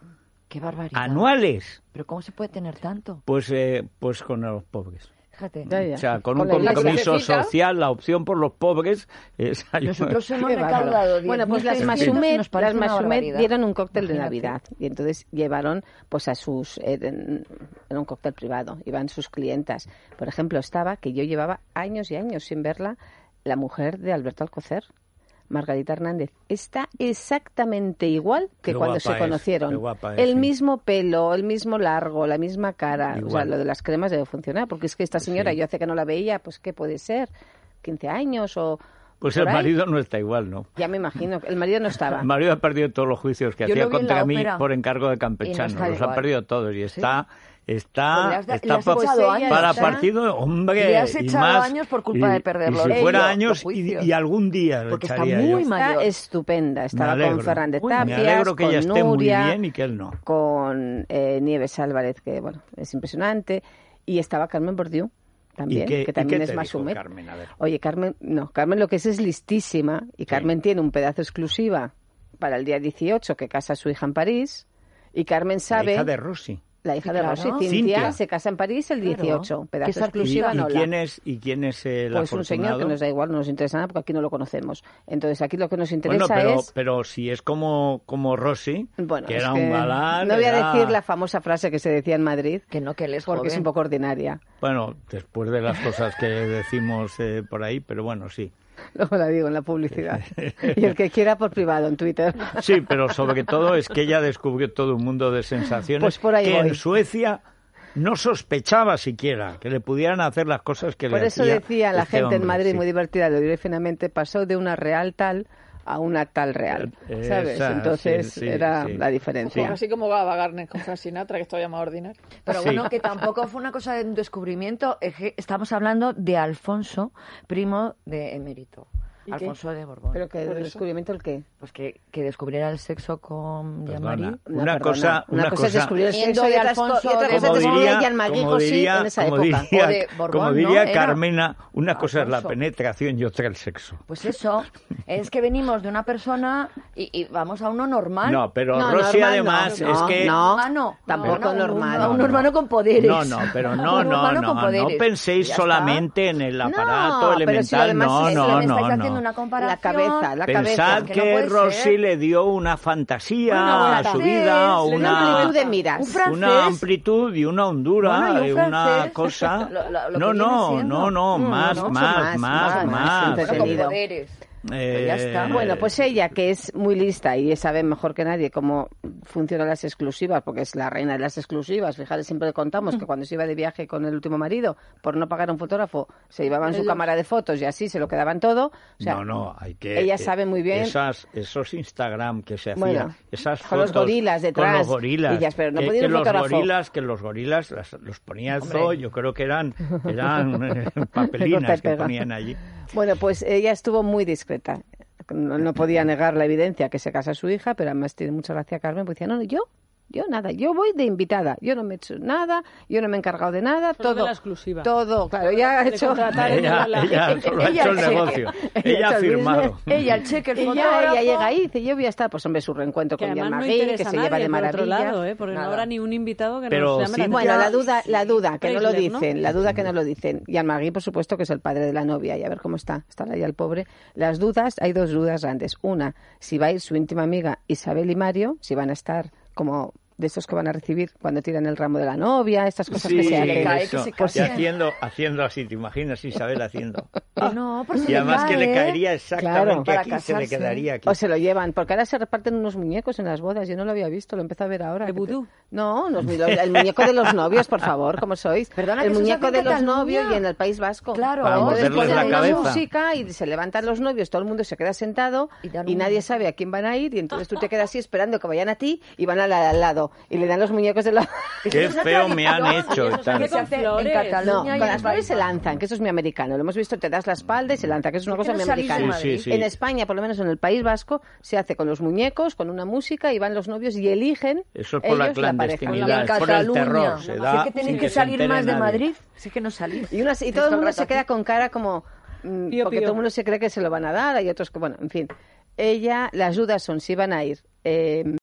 ¡Qué barbaridad! anuales. ¿Pero cómo se puede tener tanto? Pues, eh, pues con los pobres. Fíjate. Ya, ya. O sea, con, Con un la compromiso iglesificita. social, la opción por los pobres es ayudar. Nosotros hemos Qué bárbaro. recaudado diez Bueno, pues mil las trescientos, Masumet, nos parece las una Masumet barbaridad. dieron un cóctel de Imagínate. Navidad y entonces llevaron pues a sus eh, en, en un cóctel privado, iban sus clientas. Por ejemplo, estaba que yo llevaba años y años sin verla, la mujer de Alberto Alcocer, Margarita Hernández. Está exactamente igual que Qué cuando guapa se es, conocieron. qué guapa es, el sí. mismo pelo, el mismo largo, la misma cara. O sea, Igual. lo de las cremas debe funcionar, porque es que esta señora, Sí. yo hace que no la veía, pues ¿qué puede ser? quince años o... Pues por el ahí. marido no está igual, ¿no? Ya me imagino, el marido no estaba. El marido ha perdido todos los juicios que Yo hacía lo vi en contra la mí ópera por encargo de y campechanos. no está Los ha igual. perdido todos y está, Pues está, le has da- está le has pa- echado años, para ¿eh? partido, hombre. Le has y echado más, años por culpa y- de perderlos. Y si Ellos, fuera los años y, juicios. y algún día lo Porque está echaría muy yo. mayor. Está estupenda. Estaba Me alegro. con Fernández Uy, me Tapias, alegro que con ella esté muy Nuria, bien y que él no. con eh, Nieves Álvarez, que bueno, es impresionante, y estaba Carmen Bordiú también, ¿Y qué- que y también qué es te más dijo Masumet. Carmen? A ver. Oye, Carmen, no, Carmen lo que es es listísima, y Carmen tiene un pedazo exclusiva para el día dieciocho que casa a su hija en París, y Carmen sabe... La hija de Rosy. La hija de Claro. Rosy, Cintia, Cintia. se casa en París el Claro. dieciocho, Que pedazo esa ¿Y, exclusiva, y no la- quién es, ¿Y quién es el Pues un señor que afortunado? nos da igual, no nos interesa nada porque aquí no lo conocemos. Entonces aquí lo que nos interesa Bueno, pero, es... pero si es como, como Rosy, Bueno, que es era que un galán... no voy a era- decir la famosa frase que se decía en Madrid, Que no, que él es porque es joven. un poco ordinaria. Bueno, después de las cosas que decimos eh, por ahí, pero bueno, sí. Luego la digo en la publicidad. Y el que quiera por privado en Twitter. Sí, pero sobre todo es que ella descubrió todo un mundo de sensaciones Pues por ahí que voy. en Suecia no sospechaba siquiera que le pudieran hacer las cosas que Por le eso hacía decía la este gente en hombre, Madrid, sí. muy divertida, lo diré finamente, pasó de una real tal a una tal real. Eh, ¿Sabes? esa, Entonces sí, sí, era sí. la diferencia. Así como va a Gardner con Frank Sinatra, que es todavía más ordinario. Pero Sí. bueno, que tampoco fue una cosa de un descubrimiento. Es que estamos hablando de Alfonso, primo de Emérito. ¿Y qué? Alfonso de Borbón. Pero que Por el eso. descubrimiento el qué. Pues que, que descubriera el sexo con Perdona, Jean-Marie. No, una perdona. cosa, Una, una cosa es cosa, descubrir el Siendo sexo de y otra, Alfonso y otra de cosa es como descubrir diría, a Jean-Marie como Cosy diría, en esa como época. diría, O de Borbón, como ¿no? diría Era Carmena, una cosa es la Alfonso. penetración y otra el sexo. Pues eso, es que venimos de una persona y, y vamos a uno normal. No, pero No, Rosy normal además no, es no, que... no. Ah, no, Tampoco no, no, normal. Un, un No, hermano no. con poderes. No, no, pero no, Un no, hermano no, con no poderes. penséis Ya está. solamente en el aparato No, pero si lo elemental, demás no, es- no, me estáis no, haciendo no. una comparación. La cabeza, la Pensad cabeza. que que, no puede Rosy ser. le dio una fantasía Una a su francés, vida, le dio Una una, amplitud de miras. Un francés. una amplitud y una hondura, Bueno, y un eh, una francés. cosa... Lo- lo- lo no, que viene no, siendo. no, no, Mm, más, mucho más, más, más, más, más. Con entretenido. poderes. Eh, ya está. Bueno, pues ella, que es muy lista y sabe mejor que nadie cómo funcionan las exclusivas, porque es la reina de las exclusivas. Fijaros, siempre le contamos que cuando se iba de viaje con el último marido, por no pagar un fotógrafo, se llevaban su Ellos. cámara de fotos y así se lo quedaban todo. O sea, no, no, hay que... ella eh, sabe muy bien. Esas, esos Instagram que se hacían, Bueno, esas con los fotos gorilas detrás, con los gorilas, y ya, pero no que, podía que un los fotógrafo. gorilas, que los gorilas las- los ponía el Hombre. zoo, yo creo que eran, eran eh, Corta y papelinas que pega. ponían allí. Bueno, pues ella estuvo muy discreta. No, no podía negar la evidencia que se casa su hija, pero además tiene mucha gracia Carmen, pues decía, no, no, yo, yo nada, yo voy de invitada, yo no me he hecho nada, yo no me he encargado de nada, Solo de todo, la exclusiva. todo, claro, ella ha Le hecho... contrataron Ella, la- ella solo ha ella hecho el el cheque. negocio, Ella ella ha ha hecho el firmado. business. Ella, el cheque, el Ella, fotógrafo. ella llega ahí y dice, yo voy a estar, pues hombre, su reencuentro Que con además no Jean-Marie, que interesa se a lleva nadie de por otro maravilla. lado, ¿eh? Porque Nada. no habrá ni un invitado que Pero nos llame sí. la Bueno, atención. la duda, la duda, que no lo Chrysler, ¿no? dicen, la duda que no lo dicen. Jean-Marie, por supuesto, que es el padre de la novia, y a ver cómo está, estará ahí el pobre. Las dudas, hay dos dudas grandes. Una, si va a ir su íntima amiga Isabel y Mario, si van a estar como de estos que van a recibir cuando tiran el ramo de la novia, estas cosas que Sí, se hacen. le cae, que eso. se Y case. haciendo, haciendo así, ¿te imaginas Isabel haciendo? Que no, por si Y además le que le cae, caería exactamente Claro, para aquí, se le casarse. quedaría aquí. O se lo llevan, porque ahora se reparten unos muñecos en las bodas. Yo no lo había visto, lo empiezo a ver ahora. ¿De Que te- vudú? No, los- el muñeco de los novios, por favor, ¿cómo sois? Perdona, el que eso se muñeco hace de en los Cataluña. novios y en el País Vasco. Claro. Para Entonces morderles ponen la una cabeza. música y se levantan los novios, todo el mundo se queda sentado Y dan y un nadie muñeco. sabe a quién van a ir y entonces tú te quedas así esperando que vayan a ti y van al, al lado y le dan los muñecos de la... Qué Eso es feo una me han tradición. hecho. Y eso tal. se hace en flores. No, Cataluña con y en las el flores País se Vasco. lanzan, que eso es muy americano. Lo hemos visto, te das la espalda y se lanza, que eso es una Es que cosa no muy salís de americana. Sí, sí, sí. En España, por lo menos en el País Vasco, se hace con los muñecos, con una música y van los novios y eligen Eso es por la ellos la pareja. clandestinidad, En es por el Cataluña. terror. Se da Sí que tenéis sin que se salir entere más de nadie. Madrid. Sí que no salís. Y, unas- y Estáis todo el todo mundo el se rato queda aquí. con cara como... mm, Pío, porque pío. todo el mundo se cree que se lo van a dar, hay otros que... Bueno, en fin. Ella, las dudas son si van a ir eh,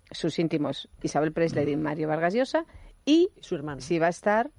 sus íntimos Isabel Presley y Mario Vargas Llosa, y su hermano. Si va a estar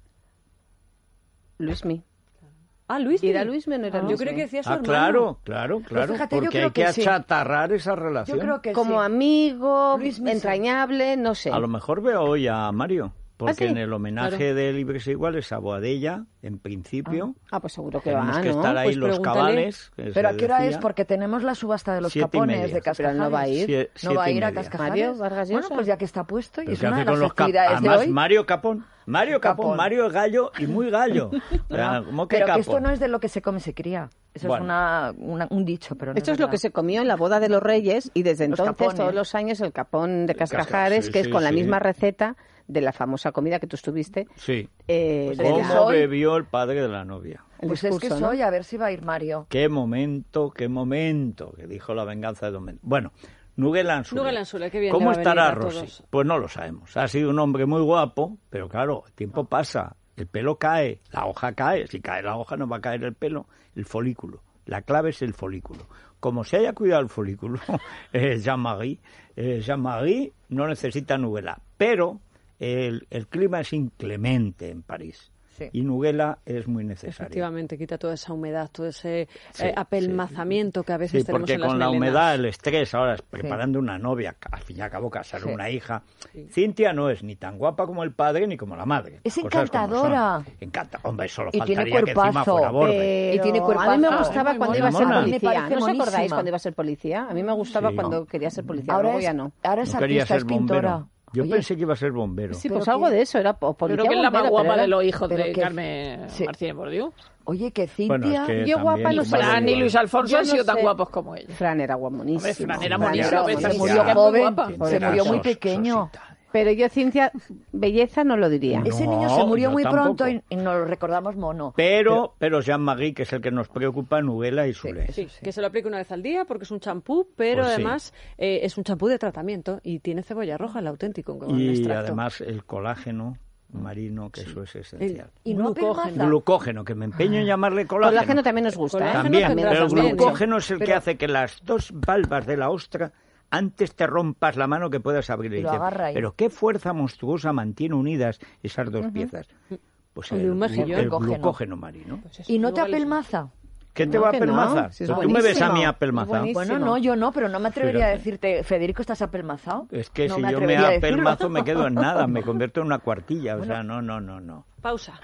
Luismi. Ah, Luismi. ¿Era Luismi o no era ah, Luismi? Yo creo que decía su ah, hermano. claro, claro, claro. Pues fíjate, porque hay que, que sí. achatarrar esa relación. Yo creo que Como sí. amigo, Luismi, entrañable, no sé. A lo mejor veo hoy a Mario. Porque ¿Ah, sí? en el homenaje claro. de Libres e Iguales a Boadella, en principio, ah, pues seguro que tenemos va, que ¿no? estar ahí Pues los pregúntale. cabales. Pero ¿a qué hora es? Porque tenemos la subasta de los Siete y capones media. de Cascajares. Pero no va a ir. Sie- No va a ir a media. Cascajares. Mario Vargas Llosa. Bueno, pues ya que está puesto y ¿Pero es qué una hace de las con los cap- festividades de Además, hoy. Mario Capón. Mario Capón. Capón. Mario es gallo y muy gallo. O sea, ¿cómo que Pero que Capón? esto no es de lo que se come, se cría. Eso Bueno. es una, una- un dicho, pero no Esto es lo verdad. que se comió en la boda de los Reyes y desde Los entonces, capones. todos los años, el capón de Cascajares, sí, que es sí, con la sí. misma receta de la famosa comida que tú estuviste. Sí. Eh, de es que la- ¿Cómo soy- bebió el padre de la novia? el Pues es que discurso, ¿no? soy, a ver si va a ir Mario. Qué momento, qué momento, que dijo la venganza de Don Ben. Bueno, Nuguel Ansula. Nuguel Ansula, qué bien ¿Cómo le va a estará venir a Rossi? todos. Pues no lo sabemos. Ha sido un hombre muy guapo, pero claro, el tiempo pasa, el pelo cae, la hoja cae. Si cae la hoja no va a caer el pelo, el folículo. La clave es el folículo. Como se haya cuidado el folículo, eh, Jean-Marie, eh, Jean-Marie no necesita Nuguela, pero el, el clima es inclemente en París. Sí. Y Nuguela es muy necesaria. Efectivamente, quita toda esa humedad, todo ese Sí, eh, apelmazamiento que a veces Sí, tenemos porque en las con la melenas. humedad, el estrés, ahora preparando una novia, al fin y al cabo casar Sí. una hija. Sí. Cintia no es ni tan guapa como el padre ni como la madre. Es Cosas como encantadora. son. Encanta, hombre, solo Y tiene faltaría que encima cuerpazo. fuera borde. Pero Y tiene a mí me cuerpazo. gustaba Muy cuando mona. iba a ser Mona. Me policía. parece ¿No os acordáis monísima. cuando iba a ser policía? A mí me gustaba Sí. cuando quería ser policía, Ahora luego es, ya no. ahora es No quería artista, ser es pintora. bombero. Yo Oye, pensé que iba a ser bombero. Sí, Pero pues algo que- de eso, era o Yo policía creo que es la más bombero, guapa pero de era- los hijos pero de que- Carmen sí. Martínez Bordiú. Oye, que Cintia... Bueno, es que Yo también guapa no tu sé. madre Fran y igual. Luis Alfonso Yo han sido no tan sé. guapos como ella. Fran era buenísimo. Hombre, Fran era Fran buenísimo. era Esa Se tía buenísimo. murió muy joven, guapa. se Tendrá murió muy sos- pequeño. sosita. Pero yo, Cintia, belleza no lo diría. Ese No, niño se murió yo muy tampoco. pronto y, y nos lo recordamos mono. Pero, pero Jean-Marie, que es el que nos preocupa, Nuguela y Sule. Sí, que se lo aplique una vez al día porque es un champú, pero Pues sí. además eh, es un champú de tratamiento y tiene cebolla roja, el auténtico. Con Y extracto. además el colágeno marino, que eso es esencial. Y no Glucógeno. apelmaza. Glucógeno, que me empeño en llamarle colágeno. Colágeno también nos gusta, ¿eh? Colágeno También, tendrá pero el también, glucógeno es el que Pero- hace que las dos valvas de la ostra antes te rompas la mano que puedas abrir. Y Y lo dice, agarra ahí. pero qué fuerza monstruosa mantiene unidas esas dos piezas. Pues Oye, el, un mejillón. el Glucógeno. glucógeno marino. Pues eso, ¿Y no te igual es- apelmaza? ¿Qué te No, va a que no, apelmazar? si es Tú me ves a mí buenísimo, apelmazado. es buenísimo. Bueno, no, yo no, pero no me atrevería Fíjate. a decirte, Federico, ¿estás apelmazado? Es que No si yo me atrevería a decirlo. apelmazo me quedo en nada, me convierto en una cuartilla. O sea, no, no, no, no. Pausa.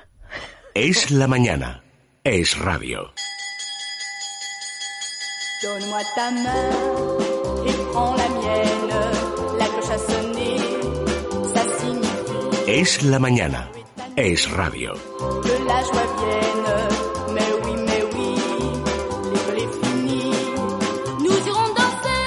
Es la mañana. Es radio. Donne-moi ta main et prends la mienne. La cloche a sonné, ça signifie Es la mañana. Es radio. que la joie vienne. Mais oui, mais oui, l'école est finie. Nous irons danser,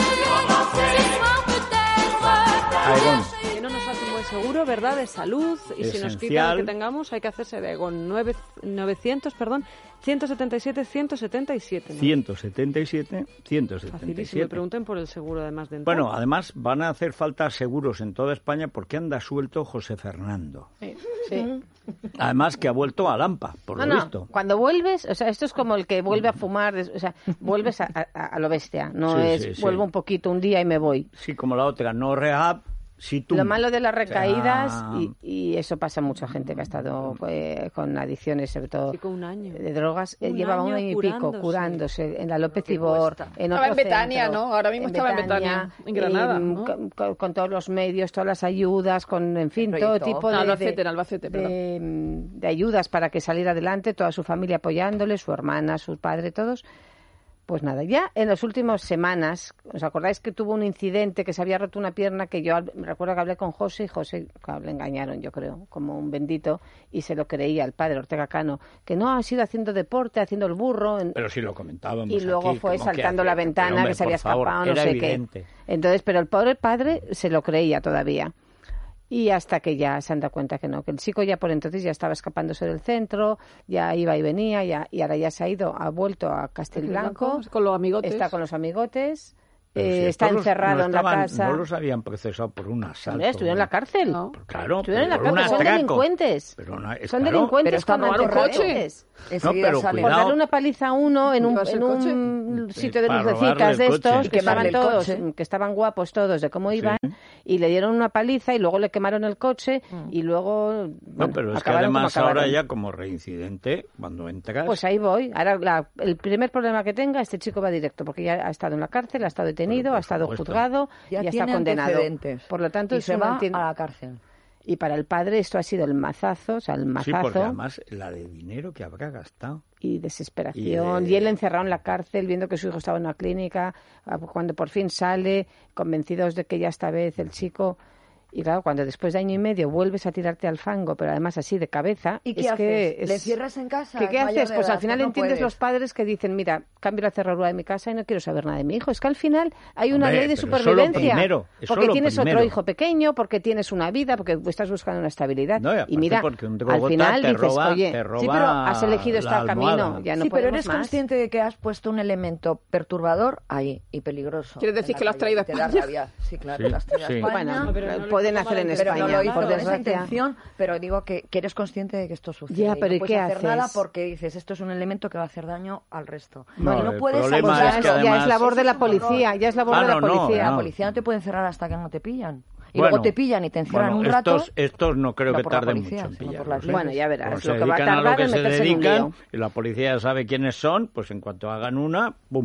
ce soir peut-être. Aegon. Que no nos hace un buen seguro, ¿verdad? De salud. Y si nos quita Esencial. lo que tengamos, hay que hacerse de Aegon. Nueve- novecientos, perdón, ciento setenta y siete, ciento setenta y siete. ¿no? ciento setenta y siete, ciento setenta y Facilísimo. Me siete. pregunten por el seguro, además de Bueno, además van a hacer falta seguros en toda España porque anda suelto José Fernando. Sí, sí. Además que ha vuelto a Lampa, por No, lo no, visto. cuando vuelves, o sea, esto es como el que vuelve a fumar, des- o sea, vuelves a, a- a lo bestia, no Sí, es sí, sí. vuelvo un poquito un día y me voy. Sí, como la otra, no rehab, sí tú. Lo malo de las recaídas, Ah. y, y eso pasa a mucha gente que ha estado eh, con adicciones, sobre todo Chico, un año. de drogas, eh, Un llevaba un año año y pico curándose. curándose en la López Qué Ibor, cuesta. en Estaba otro en Betania, centro, ¿no? Ahora mismo estaba en Betania, en Granada, em, ¿no? con, con- con todos los medios, todas las ayudas, con, en fin, El todo proyecto. tipo de, En Albacete, de- en Albacete, de, em, de ayudas para que saliera adelante, toda su familia apoyándole, su hermana, su padre, todos. Pues nada, ya en las últimas semanas, ¿os acordáis que tuvo un incidente, que se había roto una pierna, que yo me recuerdo que hablé con José y José, claro, le engañaron, yo creo, como un bendito, y se lo creía el padre Ortega Cano, que no ha sido haciendo deporte, haciendo el burro, en- Pero sí lo comentábamos. y luego aquí, fue como que saltando hace- la pero, ventana, hombre, que se había por favor, escapado, no era sé evidente. qué. Entonces, pero el pobre padre se lo creía todavía. Y hasta que ya se han dado cuenta que no, que el chico ya por entonces ya estaba escapándose del centro, ya iba y venía, ya, y ahora ya se ha ido, ha vuelto a Castelblanco, Con los amigotes. está con los amigotes, Pero eh, si está estos los- encerrado no en la estaban- casa. No los habían procesado por un asalto. Hombre, estuvieron en la cárcel. No. Claro, Estuvieron en la pero por un cárcel, son atraco. delincuentes. Pero no, es Son claro. delincuentes Pero está con mal robar antecedentes. Enseguida pero sale. Por cuidado. darle una paliza a uno en un, ¿Llevarse en el coche? un Sí, sitio de para lucecitas robarle de el estos, coche. que estaban Quemarle el todos, coche. que estaban guapos todos de cómo iban, Sí. y le dieron una paliza y luego le quemaron el coche Mm. y luego... No, bueno, pero es que acabaron como además acabaron. ahora ya como reincidente, cuando entras... Pues ahí voy. Ahora la- el primer problema que tenga, este chico va directo, porque ya ha estado en la cárcel, ha estado detenido, Pero por ha estado supuesto. juzgado Ya y ya tiene está condenado. antecedentes. Por lo tanto, y es se una va enti- a la cárcel. Y para el padre esto ha sido el mazazo, o sea, el Sí, mazazo porque además la de dinero que habrá gastado. y desesperación. Y Y, de- él encerrado en la cárcel, viendo que su hijo estaba en una clínica, ah, cuando por fin sale, convencidos de que ya esta vez el chico... Y claro, cuando después de año y medio vuelves a tirarte al fango, pero además así de cabeza... ¿Y qué es haces? que es- ¿Le cierras en casa? ¿Qué, Es qué mayor haces? de Pues edad, al final pues no entiendes puedes. los padres que dicen, mira, cambio la cerradura de mi casa y no quiero saber nada de mi hijo. Es que al final hay una Hombre, ley de pero eso lo supervivencia. primero, eso porque lo tienes primero. otro hijo pequeño, porque tienes una vida, porque estás buscando una estabilidad. No, y aparte y mira, porque un al drogota final te dices, roba- oye, te roba sí, pero has elegido la este almohada. camino, ya no sí, pero podemos eres más. consciente de que has puesto un elemento perturbador ahí y peligroso. ¿Quieres decir en la que lo has calle, traído a y te da España? rabia. Sí, claro, Sí, lo has traído sí. a España. Bueno, No, pero no lo pueden hizo hacer en con pero España, no lo hizo por con esa desgracia. intención, pero digo que, que eres consciente de que esto sucede. Ya, y pero no ¿y puedes qué hacer haces? nada porque dices, esto es un elemento que va a hacer daño al resto. No, y no el puedes problema abusar. es que ya además- es labor de la Eso es un horror. policía, ya es labor Ah, de la no, no, policía. La no. policía no te puede encerrar hasta que no te pillan. Y Bueno, luego te pillan y te encierran bueno, un rato. estos, estos no creo no que por la tarden policía, mucho en sino por pillarlos, las ¿eh? Bueno, ya verás, Como lo se que va a dedican a tardar lo que en se meterse en un dedican lío. y la policía ya sabe quiénes son, pues en cuanto hagan una, ¡bum!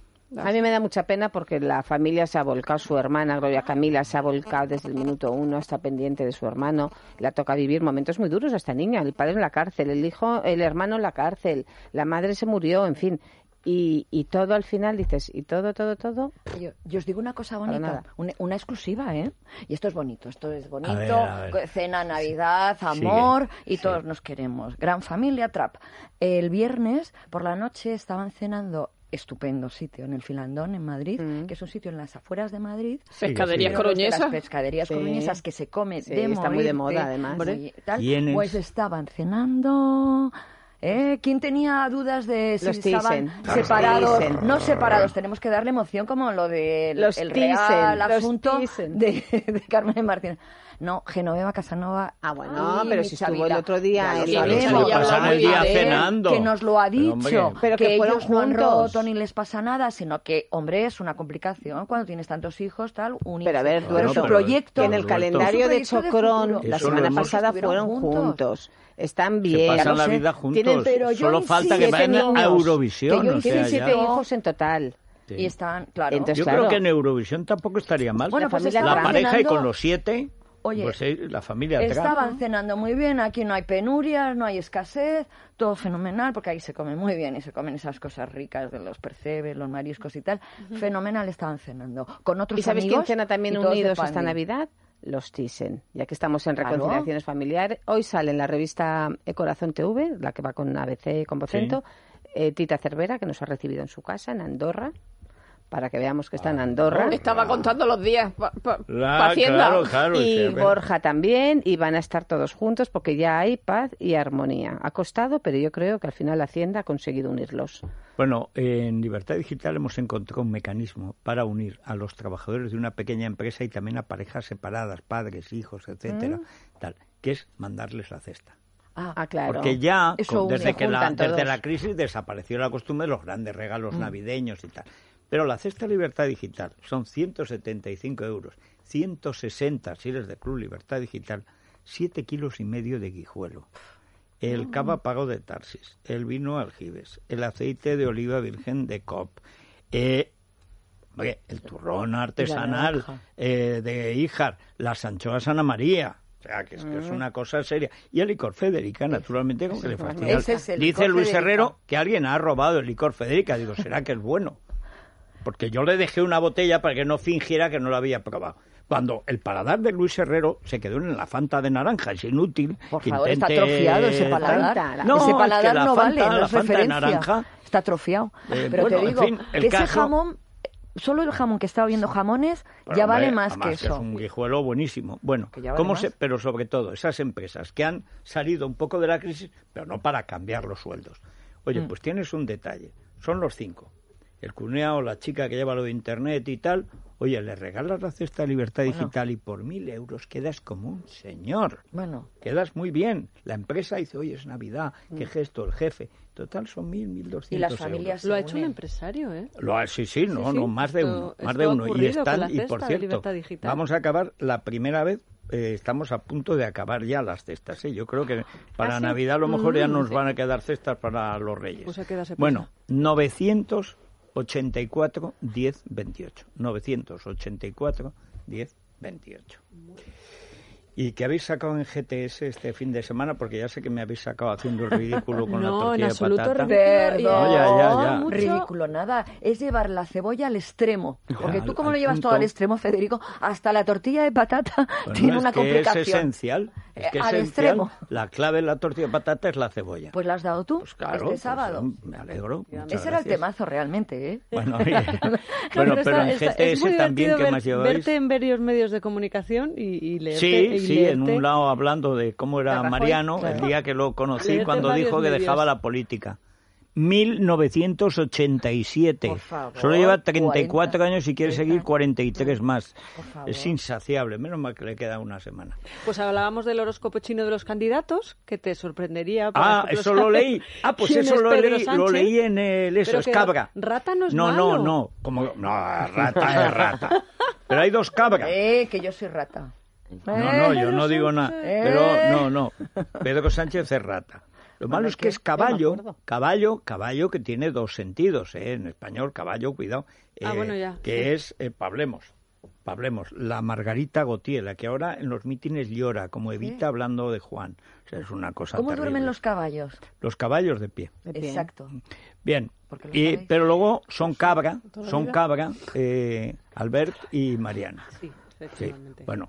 A mí me da mucha pena porque la familia se ha volcado, su hermana Gloria Camila se ha volcado desde el minuto uno, está pendiente de su hermano, le toca vivir momentos muy duros a esta niña, el padre en la cárcel, el hijo, el hermano en la cárcel, la madre se murió, en fin, y, y todo al final dices, y todo, todo, todo... Yo, yo os digo una cosa Para bonita, nada. una, una exclusiva, ¿eh? Y esto es bonito, esto es bonito, ver, a ver. cena, Navidad, Sigue, amor, y sí. todos nos queremos. Gran familia, trap. El viernes por la noche estaban cenando, estupendo sitio, en el Filandón, en Madrid, Mm. que es un sitio en las afueras de Madrid. Pescaderías sigue. coruñesas. Las pescaderías Sí. coruñesas que se come Sí, de está muy de morirte, moda, además. y tal. ¿Quiénes? Pues estaban cenando... ¿Eh? ¿Quién tenía dudas de si Los estaban Thyssen. separados? Thyssen. No separados, tenemos que darle emoción como lo del Los el Thyssen, real los asunto Thyssen. de, de Carmen Martínez. No, Genoveva Casanova. Ah, bueno, Ay, pero mi si estuvo chavita. el otro día Ya lo en Sí, sabemos, pero ya pasan lo el día sabemos, cenando. que nos lo ha Pero, dicho, hombre. Pero que que fueron ellos no han juntos. roto ni les pasa nada, sino que, hombre, es una complicación cuando tienes tantos hijos, tal, unirse. Pero a ver, Pero Duerto, su proyecto, que en el Duerto. calendario su de proyecto de Chocrón futuro. la Eso semana lo hemos- pasada estuvieron fueron juntos. juntos. Están Se bien. pasan lo la sé. vida juntos. Tienen- pero yo Solo falta que insisto, vayan a niños, Eurovisión. que yo o sea, insisto, ya. Siete hijos en total. Sí. Y están, claro. Entonces, Yo claro. creo que en Eurovisión tampoco estaría mal. Bueno, La pues familia la estaban Trump. pareja y cenando- con los siete, Oye, pues eh, la familia Trump. estaban cenando muy bien, aquí no hay penurias, no hay escasez, todo fenomenal, porque ahí se come muy bien y se comen esas cosas ricas de los percebes, los mariscos y tal. Fenomenal estaban cenando. Con otros ¿Y sabes amigos quién cena también y todos de unidos esta Pandi. Navidad? Los Thyssen, ya que estamos en Claro. reconciliaciones familiares. Hoy sale en la revista E Corazón T V, la que va con A B C, con Vocento, eh, Tita Cervera, que nos ha recibido en su casa, en Andorra, para que veamos que está en Andorra. Estaba contando los días para pa, pa La- Hacienda. claro, claro, Y sí, a ver. Borja también, y van a estar todos juntos porque ya hay paz y armonía. Ha costado, pero yo creo que al final la Hacienda ha conseguido unirlos. Bueno, en Libertad Digital hemos encontrado un mecanismo para unir a los trabajadores de una pequeña empresa y también a parejas separadas, padres, hijos, etcétera, tal, que es mandarles la cesta. Ah, Ah, claro. Porque ya, Eso con- une. desde, Se que la, juntan desde todos. la crisis desapareció la costumbre de los grandes regalos Mm. navideños y tal. Pero la cesta Libertad Digital son ciento setenta y cinco euros, ciento sesenta si eres de Club Libertad Digital, siete kilos y medio de guijuelo, el cava pago de Tarsis, el vino Aljibes, el aceite de oliva virgen de Cop, eh, oye, el turrón artesanal naranja. eh, de Híjar, las anchoas Ana María. O sea, que es, que es una cosa seria. Y el licor Federica, naturalmente, con que le fastidia. Ese es el Dice licor Luis Federica. Herrero que alguien ha robado el licor Federica. Digo, ¿será que es bueno? Porque yo le dejé una botella para que no fingiera que no la había probado. Cuando el paladar de Luis Herrero se quedó en la Fanta de naranja, es inútil. Por que favor, está intente atrofiado ese tal. paladar. No, ese es que paladar la no Fanta, vale, no la es Fanta de referencia. naranja, Está atrofiado. Eh, Pero bueno, te en digo, fin, el que ese caso- jamón, solo el jamón que estaba viendo jamones, Pero, ya hombre, vale más además que es eso. un guijuelo buenísimo. Bueno, Que ya vale ¿cómo más. se, pero sobre todo esas empresas que han salido un poco de la crisis, pero no para cambiar los sueldos. Oye, Mm. pues tienes un detalle. Son los cinco. el cuñado, la chica que lleva lo de internet y tal, oye, le regalas la cesta de Libertad Bueno. Digital y por mil euros quedas como un señor. Bueno. Quedas muy bien. La empresa dice, oye, es Navidad, qué gesto, el jefe. Total, son mil, mil doscientos Y las euros. familias Lo ha se hecho un unen. empresario, ¿eh? Lo ha- sí, sí, no, Sí, sí. no, más de Esto- uno, más esto de ha uno. Y ocurrido con están, la y por cesta de cierto, Libertad Digital. vamos a acabar la primera vez, eh, estamos a punto de acabar ya las cestas, ¿eh? Yo creo que para ¿Ah, sí? Navidad a lo mejor ya Mm, nos sí. van a quedar cestas para los Reyes. Pues hay que darse prisa. Bueno, novecientos ochenta y cuatro, diez, veintiocho. novecientos ochenta y cuatro, diez, veintiocho. ¿Y qué habéis sacado en G T S este fin de semana? Porque ya sé que me habéis sacado haciendo el ridículo con No, la tortilla en absoluto de patata. ridículo. Perdón, No, ya, ya, ya. Mucho- ridículo, nada. Es llevar la cebolla al extremo. Porque Al- tú, ¿cómo al lo llevas punto. todo al extremo, Federico? Hasta la tortilla de patata Bueno, tiene es una que complicación. es esencial. Es que Eh, es al esencial. extremo. La clave de la tortilla de patata es la cebolla. Pues la has dado tú Pues claro, este pues, sábado. um, me alegro. muchas Ese era el gracias. temazo realmente, ¿eh? Bueno, oye, bueno, Claro, pero en está- G está- T es muy S también, divertido ¿qué ver- más lleváis? verte en varios medios de comunicación y, y leerte. Sí, y sí, leerte. en un lado hablando de cómo De era Rajoy, Mariano claro. el día que lo conocí, Leerte cuando en dijo varios que medios. dejaba la política. mil novecientos ochenta y siete. Por favor, Solo lleva treinta y cuatro cuarenta, años y quiere seguir cuarenta y tres más. Por favor. Es insaciable. Menos mal que le queda una semana. Pues hablábamos del horóscopo chino de los candidatos, que te sorprendería. por Ah, ejemplo, eso lo saber leí. Ah, pues quién eso es lo Pedro leí, lo Sánchez. leí en el eso, Pero es que cabra. rata no es No, malo. no, no. Como, no, rata es rata. Pero hay dos cabras. Eh, que yo soy rata. No, no, yo no digo nada. Eh. Pero no, no. Pedro Sánchez es rata. Lo malo Bueno, es que es ¿qué? caballo, No me acuerdo. caballo, caballo que tiene dos sentidos, ¿eh? En español, caballo, cuidado. Ah, eh, bueno, ya, que sí. es, eh, Pablemos, Pablemos, la Margarita Gautier, la que ahora en los mítines llora, como Evita hablando de Juan. O sea, es una cosa ¿Cómo terrible. duermen los caballos? Los caballos de pie. De pie. Exacto. Bien, Porque lo y, sabéis. pero luego son cabra, toda la son vida. cabra, eh, Albert y Mariana. Sí, Sí, efectivamente. bueno.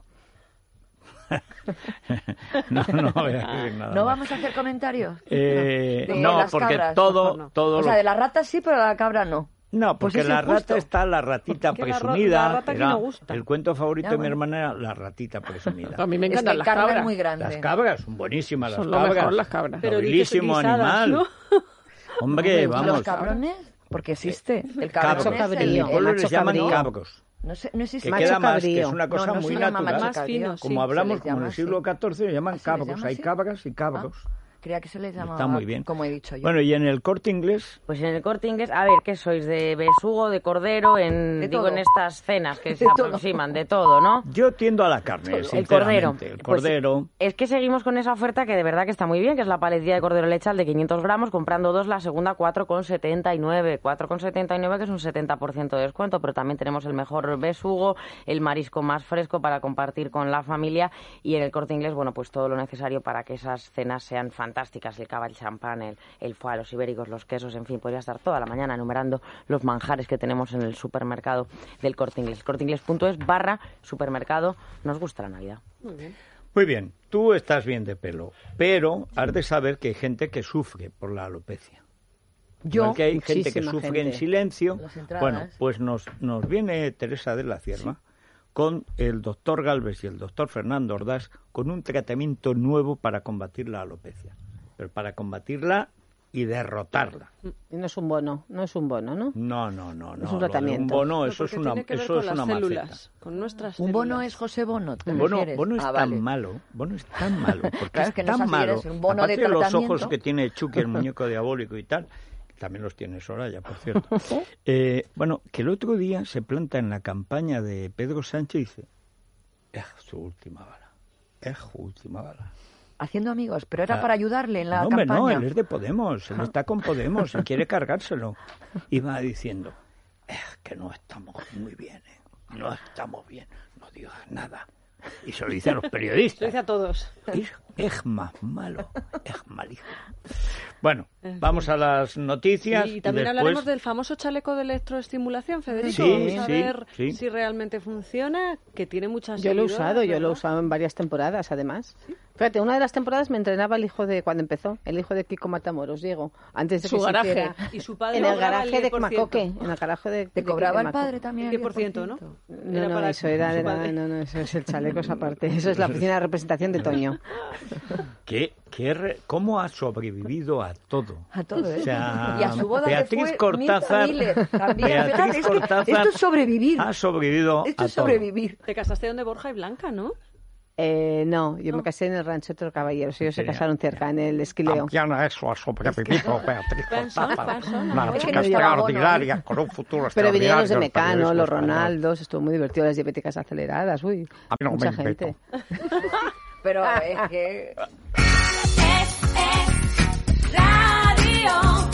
no, no voy a decir nada ¿No más. vamos a hacer comentarios? Eh, De no, las porque cabras, todo, mejor no. todo O sea, lo- de la rata sí, pero de la cabra no. No, Pues porque es la injusto. rata está la ratita Que la ra- presumida. la rata aquí era no gusta. el cuento favorito Ya, de mi bueno. hermana era la ratita presumida. A mí me Es que encantan el las carne es cabras. muy grande. Las cabras son buenísimas, las Son lo cabras. mejor, las cabras. Pero Nobilísimo dices guisadas, animal. ¿no? Hombre, ¿Y vamos. los cabrones? Porque existe. El Cabros. cabrón es el- En mi cabrío. pueblo El les macho llaman cabrío. cabros. No, sé, no existe. Que Macho queda más, que cabrío. es una cosa No, no muy se llama natural. macho Más cabrío. fino, sí. Como hablamos, les como en llama el siglo así. catorce, le llaman ¿Ah, se les cabros. llama Hay así? cabras y cabros. Ah, creía que se les llamaba Está muy bien. como he dicho yo. Bueno, y en el Corte Inglés, Pues en el Corte Inglés, a ver, ¿qué sois? ¿De besugo, de cordero? En, De digo, todo. en estas cenas que se De todo. aproximan, de todo, ¿no? yo tiendo a la carne, El cordero. sinceramente. El Pues, cordero. es que seguimos con esa oferta que de verdad que está muy bien, que es la paletilla de cordero lechal de quinientos gramos, comprando dos, la segunda cuatro con setenta y nueve. cuatro con setenta y nueve, que es un setenta por ciento de descuento, pero también tenemos el mejor besugo, el marisco más fresco para compartir con la familia, y en el Corte Inglés, bueno, pues todo lo necesario para que esas cenas sean fantásticas, el cava, el champán, el, el foie, los ibéricos, los quesos, en fin, podría estar toda la mañana enumerando los manjares que tenemos en el supermercado del Corte Inglés. corteinglés.es barra supermercado. Nos gusta la Navidad. Muy bien, tú estás bien de pelo, pero has de saber que hay gente que sufre por la alopecia. Yo, Igual que hay gente que muchísima sufre en gente. silencio. Las entradas. Bueno, pues nos, nos viene Teresa de la Cierva con el doctor Galvez y el doctor Fernando Ordaz con un tratamiento nuevo para combatir la alopecia. Pero para combatirla y derrotarla. Y no es un bono, no es un bono, ¿no? No, no, no, no. Es lo un de tratamiento. Un bono, No, eso es porque una, tiene que ver eso con es las una células, maceta. con nuestras un bono células. es José Bono, ¿te Bono, refieres? Bono es Ah, tan vale. malo, Bono es tan malo, porque Claro, es que no tan sabes si malo, eres un bono aparte de de los tratamiento. ojos que tiene Chucky, el muñeco diabólico y tal, también los tiene Soraya, por cierto. Eh, bueno, que el otro día se planta en la campaña de Pedro Sánchez y dice, es su última bala, es su última bala. Haciendo amigos, pero era Ah, para ayudarle en la no, hombre, campaña. no, él es de Podemos, él está con Podemos y quiere cargárselo. Y va diciendo, es que no estamos muy bien, ¿eh? No estamos bien, no digas nada. Y se lo dice a los Se lo periodistas. dice a todos. Es, es más malo, es malísimo. Bueno, vamos a las noticias. Y también después... hablaremos del famoso chaleco de electroestimulación, Federico. Sí, Vamos a sí, ver sí. si realmente funciona, que tiene muchas Yo lo he seguidoras, usado, yo lo he ¿verdad? usado en varias temporadas, además. Fíjate, una de las temporadas me entrenaba el hijo de, cuando empezó, el hijo de Kiko Matamoros, Diego, antes de Su que se garaje. hiciera- Y su padre en el cobraba garaje el de diez por ciento. Macoque, en el garaje de... Te de- cobraba de el padre Macoque. también. diez por ciento, ¿no? No, Era no, para eso era, su era- padre. no, no, eso es el chaleco esa parte, eso es la oficina de representación de Toño. ¿Qué, qué re- ¿Cómo ha sobrevivido a todo? A todo, ¿eh? O sea, Y a su boda Beatriz que fue Cortázar, Mirta Miller también. Beatriz Fíjate, es que Cortázar esto es sobrevivir. ha sobrevivido Esto a es todo. sobrevivir. Te casaste donde Borja y Blanca, ¿no? Eh, no, yo me casé en el rancho Otro Caballeros, ellos se Sí. casaron cerca, en el Esquileo. También a eso ha sobrevivido Beatriz Persona, Cortázar. persona. Una Es que chica no lleva extraordinaria, con un futuro Pero vinieron los de extraordinario en el Mecano, los periodismo español. Ronaldos, estuvo muy divertido, las diabéticas aceleradas, uy, A mí no mucha me gente. invito. Pero es que... Es, es radio.